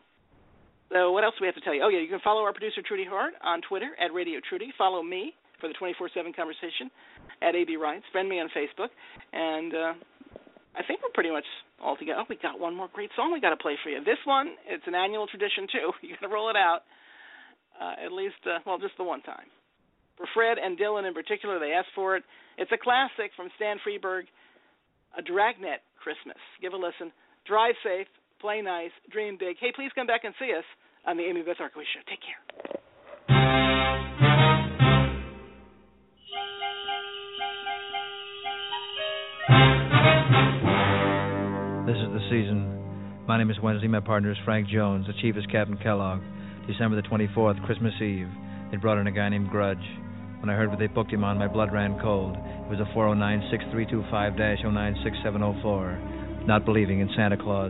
[SPEAKER 9] So what else do we have to tell you? Oh, yeah, you can follow our producer, Trudy Hart, on Twitter, at Radio Trudy. Follow me for the twenty-four seven conversation at A B Writes. Friend me on Facebook. And uh, I think we're pretty much all together. Oh, we got one more great song we got to play for you. This one, it's an annual tradition, too. You got to roll it out uh, at least, uh, well, just the one time. For Fred and Dylan in particular, they asked for it. It's a classic from Stan Freberg, A Dragnet Christmas. Give a listen. Drive safe, play nice, dream big. Hey, please come back and see us on the Amy Beth Arkowey Show. Take care.
[SPEAKER 22] This is the season. My name is Wednesday. My partner is Frank Jones. The chief is Captain Kellogg. December the twenty-fourth, Christmas Eve. They brought in a guy named Grudge. When I heard what they booked him on, my blood ran cold. It was a four oh nine, six three two five, oh nine six seven oh four. Not believing in Santa Claus.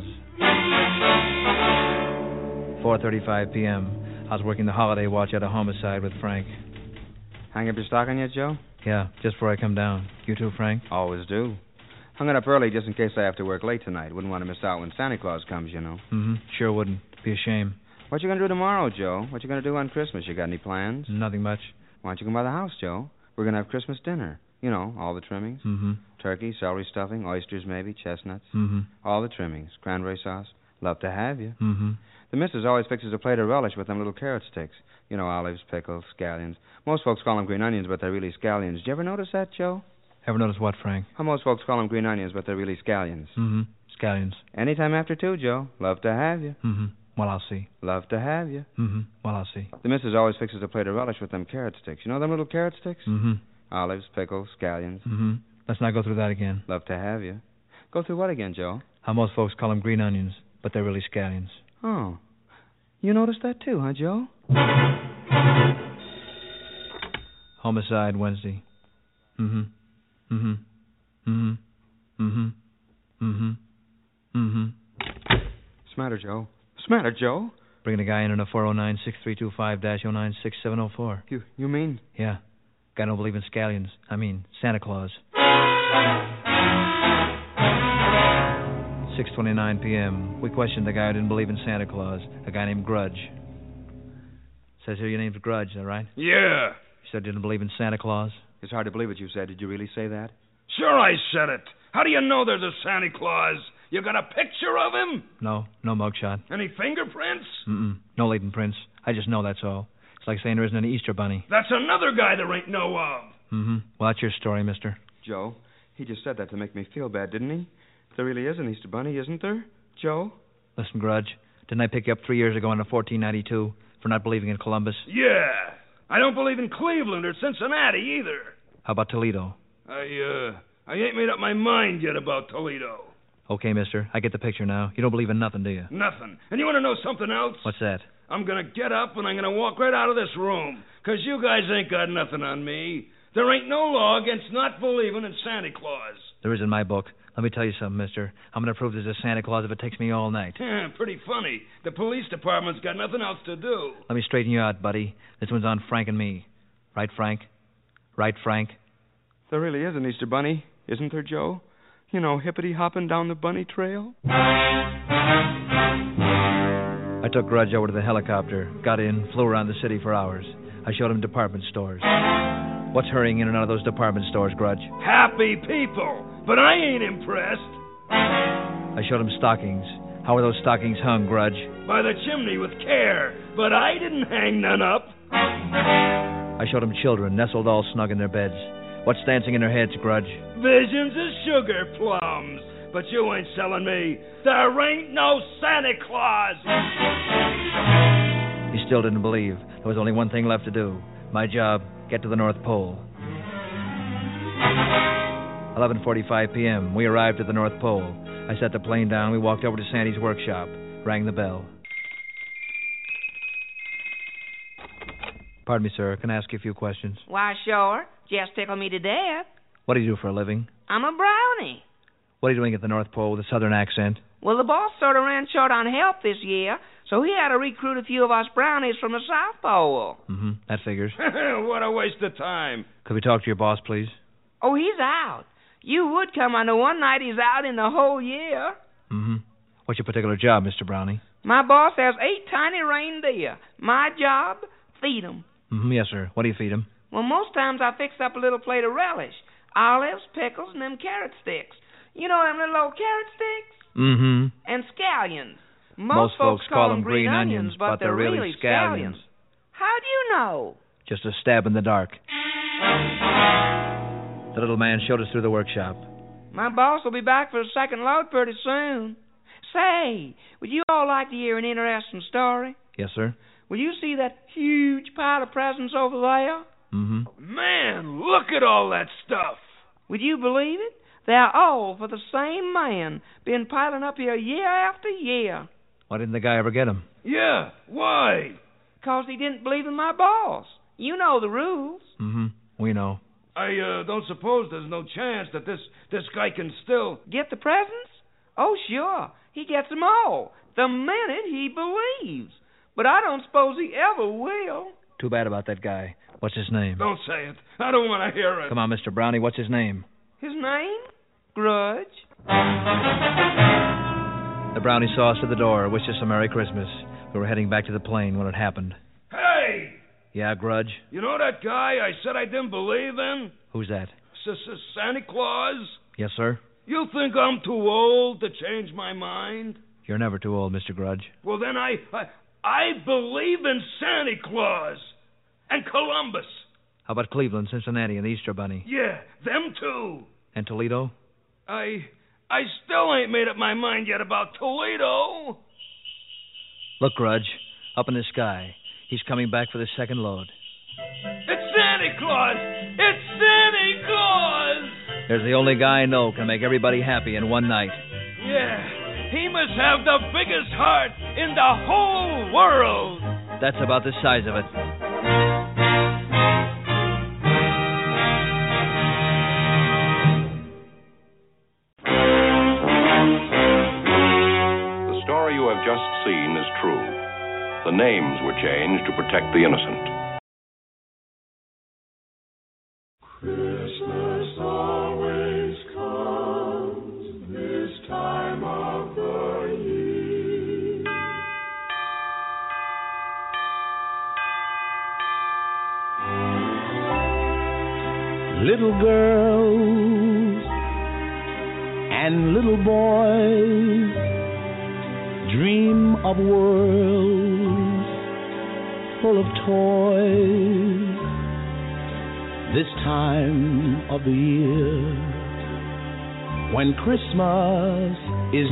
[SPEAKER 22] four thirty-five p.m. I was working the holiday watch at a homicide with Frank.
[SPEAKER 23] Hang up your stocking yet, Joe?
[SPEAKER 22] Yeah, just before I come down. You too, Frank?
[SPEAKER 23] Always do.
[SPEAKER 1] Hung it up early just in case I have to work late tonight. Wouldn't want to miss out when Santa Claus comes, you know.
[SPEAKER 22] Mm-hmm. Sure wouldn't. Be a shame.
[SPEAKER 1] What you gonna do tomorrow, Joe? What you gonna do on Christmas? You got any plans?
[SPEAKER 22] Nothing much.
[SPEAKER 1] Why don't you come by the house, Joe? We're gonna have Christmas dinner. You know, all the trimmings.
[SPEAKER 22] Mm-hmm.
[SPEAKER 1] Turkey, celery stuffing, oysters maybe, chestnuts.
[SPEAKER 22] Mm-hmm.
[SPEAKER 1] All the trimmings. Cranberry sauce. Love to have you.
[SPEAKER 22] Mm-hmm.
[SPEAKER 1] The missus always fixes a plate of relish with them little carrot sticks. You know, olives, pickles, scallions. Most folks call them green onions, but they're really scallions. Did you ever notice that, Joe?
[SPEAKER 22] Ever notice what, Frank?
[SPEAKER 1] How most folks call them green onions, but they're really scallions.
[SPEAKER 22] Mm-hmm. Scallions.
[SPEAKER 1] Anytime after two, Joe. Love to have you.
[SPEAKER 22] Mm-hmm. Well, I'll see.
[SPEAKER 1] Love to have you.
[SPEAKER 22] Mm-hmm. Well, I'll see.
[SPEAKER 1] The missus always fixes a plate of relish with them carrot sticks. You know them little carrot sticks?
[SPEAKER 22] Mm-hmm.
[SPEAKER 1] Olives, pickles, scallions.
[SPEAKER 22] Mm-hmm. Let's not go through that again.
[SPEAKER 1] Love to have you. Go through what again, Joe?
[SPEAKER 22] How most folks call them green onions, but they're really scallions.
[SPEAKER 1] Oh. You noticed that too, huh, Joe?
[SPEAKER 22] Homicide Wednesday. Mm-hmm. Mm-hmm. Mm-hmm. Mm-hmm. Mm-hmm. Mm-hmm.
[SPEAKER 1] What's the matter, Joe? What's the matter, Joe?
[SPEAKER 22] Bringing a guy in on a four oh nine, six three two five dash oh nine six seven oh four.
[SPEAKER 1] You you mean?
[SPEAKER 22] Yeah. Guy don't believe in scallions. I mean, Santa Claus. six twenty-nine p.m. We questioned the guy who didn't believe in Santa Claus, a guy named Grudge. Says here your name's Grudge, is that right?
[SPEAKER 14] Yeah.
[SPEAKER 22] You said you didn't believe in Santa Claus?
[SPEAKER 1] It's hard to believe what you said. Did you really say that?
[SPEAKER 14] Sure I said it. How do you know there's a Santa Claus? You got a picture of him?
[SPEAKER 22] No, no mugshot.
[SPEAKER 14] Any fingerprints?
[SPEAKER 22] Mm-mm, no latent prints. I just know that's all. It's like saying there isn't any Easter Bunny.
[SPEAKER 14] That's another guy there ain't no of.
[SPEAKER 22] Mm-hmm. Well, that's your story, mister.
[SPEAKER 1] Joe, he just said that to make me feel bad, didn't he? There really is an Easter Bunny, isn't there? Joe?
[SPEAKER 22] Listen, Grudge, didn't I pick you up three years ago on a fourteen ninety-two for not believing in Columbus?
[SPEAKER 14] Yeah. I don't believe in Cleveland or Cincinnati either.
[SPEAKER 22] How about Toledo?
[SPEAKER 14] I, uh, I ain't made up my mind yet about Toledo.
[SPEAKER 22] Okay, mister, I get the picture now. You don't believe in nothing, do you?
[SPEAKER 14] Nothing. And you want to know something else?
[SPEAKER 22] What's that?
[SPEAKER 14] I'm going to get up and I'm going to walk right out of this room. Because you guys ain't got nothing on me. There ain't no law against not believing in Santa Claus.
[SPEAKER 22] There is in my book. Let me tell you something, mister. I'm going to prove there's a Santa Claus if it takes me all night.
[SPEAKER 14] Pretty funny. The police department's got nothing else to do.
[SPEAKER 22] Let me straighten you out, buddy. This one's on Frank and me. Right, Frank? Right, Frank?
[SPEAKER 1] There really is an Easter Bunny, isn't there, Joe? You know, hippity-hopping down the bunny trail.
[SPEAKER 22] I took Grudge over to the helicopter, got in, flew around the city for hours. I showed him department stores. What's hurrying in and out of those department stores, Grudge?
[SPEAKER 14] Happy people, but I ain't impressed.
[SPEAKER 22] I showed him stockings. How are those stockings hung, Grudge?
[SPEAKER 14] By the chimney with care, but I didn't hang none up.
[SPEAKER 22] I showed him children nestled all snug in their beds. What's dancing in their heads, Grudge?
[SPEAKER 14] Visions of sugar plums. But you ain't selling me. There ain't no Santa Claus.
[SPEAKER 22] He still didn't believe. There was only one thing left to do. My job, get to the North Pole. eleven forty-five p.m. We arrived at the North Pole. I set the plane down. We walked over to Sandy's workshop. Rang the bell. Pardon me, sir. Can I ask you a few questions?
[SPEAKER 11] Why, sure. Just tickle me to death.
[SPEAKER 22] What do you do for a living?
[SPEAKER 11] I'm a brownie.
[SPEAKER 22] What are you doing at the North Pole with a southern accent?
[SPEAKER 11] Well, the boss sort of ran short on help this year, so he had to recruit a few of us brownies from the South Pole.
[SPEAKER 22] Mm-hmm. That figures.
[SPEAKER 14] What a waste of time.
[SPEAKER 22] Could we talk to your boss, please?
[SPEAKER 11] Oh, he's out. You would come on the one night he's out in the whole year.
[SPEAKER 22] Mm-hmm. What's your particular job, Mister Brownie?
[SPEAKER 11] My boss has eight tiny reindeer. My job, feed 'em.
[SPEAKER 22] Mm-hmm. Yes, sir. What do you feed 'em?
[SPEAKER 11] Well, most times I fix up a little plate of relish. Olives, pickles, and them carrot sticks. You know them little old carrot sticks?
[SPEAKER 22] Mm-hmm.
[SPEAKER 11] And scallions. Most,
[SPEAKER 22] Most folks,
[SPEAKER 11] folks
[SPEAKER 22] call
[SPEAKER 11] them
[SPEAKER 22] green onions, but,
[SPEAKER 11] but they're really scallions.
[SPEAKER 22] scallions.
[SPEAKER 11] How do you know?
[SPEAKER 22] Just a stab in the dark. The little man showed us through the workshop.
[SPEAKER 11] My boss will be back for a second load pretty soon. Say, would you all like to hear an interesting story?
[SPEAKER 22] Yes, sir.
[SPEAKER 11] Will you see that huge pile of presents over there?
[SPEAKER 22] Mm-hmm.
[SPEAKER 14] Man, look at all that stuff.
[SPEAKER 11] Would you believe it? They're all for the same man. Been piling up here year after year.
[SPEAKER 22] Why didn't the guy ever get 'em?
[SPEAKER 14] Yeah, why?
[SPEAKER 11] Because he didn't believe in my boss. You know the rules.
[SPEAKER 22] Mm-hmm. We know.
[SPEAKER 14] I uh, don't suppose there's no chance that this, this guy can still...
[SPEAKER 11] Get the presents? Oh, sure. He gets them all. The minute he believes. But I don't suppose he ever will.
[SPEAKER 22] Too bad about that guy. What's his name?
[SPEAKER 14] Don't say it. I don't want to hear it.
[SPEAKER 22] Come on, Mister Brownie. What's his name?
[SPEAKER 11] His name? Grudge?
[SPEAKER 22] The brownie saw us at the door, wished us a Merry Christmas. We were heading back to the plane when it happened.
[SPEAKER 2] Hey!
[SPEAKER 22] Yeah, Grudge?
[SPEAKER 2] You know that guy I said I didn't believe in?
[SPEAKER 22] Who's that?
[SPEAKER 2] S-s- Santa Claus?
[SPEAKER 22] Yes, sir?
[SPEAKER 2] You think I'm too old to change my mind?
[SPEAKER 22] You're never too old, Mister Grudge.
[SPEAKER 2] Well, then I, I, I believe in Santa Claus and Columbus.
[SPEAKER 22] How about Cleveland, Cincinnati, and the Easter Bunny?
[SPEAKER 2] Yeah, them too.
[SPEAKER 22] And Toledo?
[SPEAKER 2] I, I still ain't made up my mind yet about Toledo.
[SPEAKER 22] Look, Grudge, up in the sky. He's coming back for the second load.
[SPEAKER 2] It's Santa Claus! It's Santa Claus!
[SPEAKER 22] There's the only guy I know can make everybody happy in one night.
[SPEAKER 2] Yeah, he must have the biggest heart in the whole world.
[SPEAKER 22] That's about the size of it.
[SPEAKER 4] The story you have just seen is true. The names were changed to protect the innocent.
[SPEAKER 23] Christmas always comes this time of the year.
[SPEAKER 24] Little girls and little boys dream of worlds full of toys this time of the year when Christmas is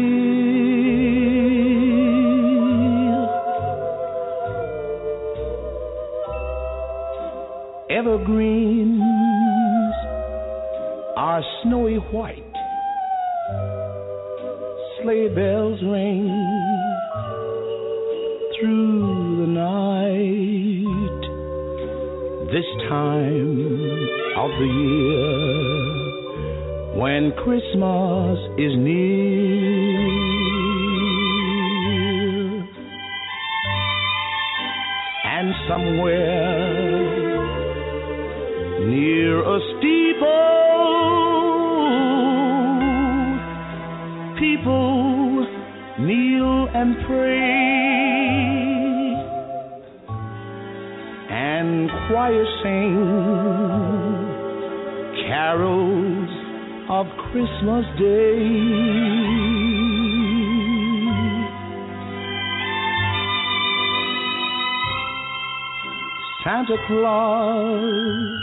[SPEAKER 24] near. Evergreens are snowy white, sleigh bells ring through the night this time of the year when Christmas is near. And somewhere near a steeple, people kneel and pray, and choirs sing carols of Christmas Day. Santa Claus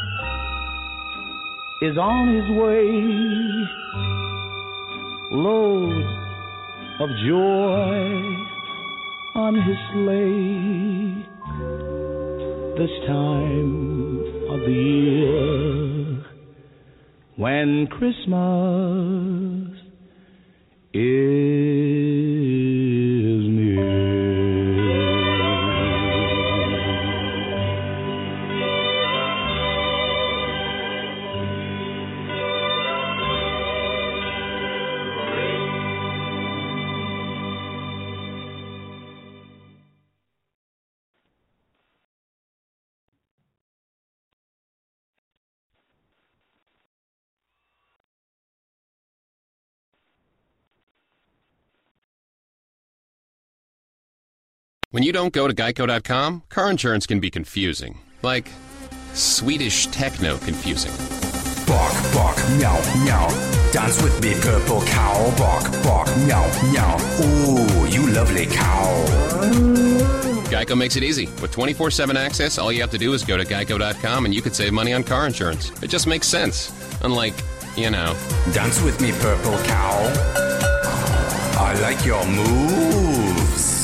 [SPEAKER 24] is on his way, loads of joy on his sleigh this time of the year when Christmas is near.
[SPEAKER 25] When you don't go to geico dot com, car insurance can be confusing. Like Swedish techno confusing.
[SPEAKER 26] Bark, bark, meow, meow. Dance with me, purple cow. Bark, bark, meow, meow. Ooh, you lovely cow.
[SPEAKER 25] Geico makes it easy. With twenty-four seven access, all you have to do is go to geico dot com and you could save money on car insurance. It just makes sense. Unlike, you know.
[SPEAKER 26] Dance with me, purple cow. I like your moves.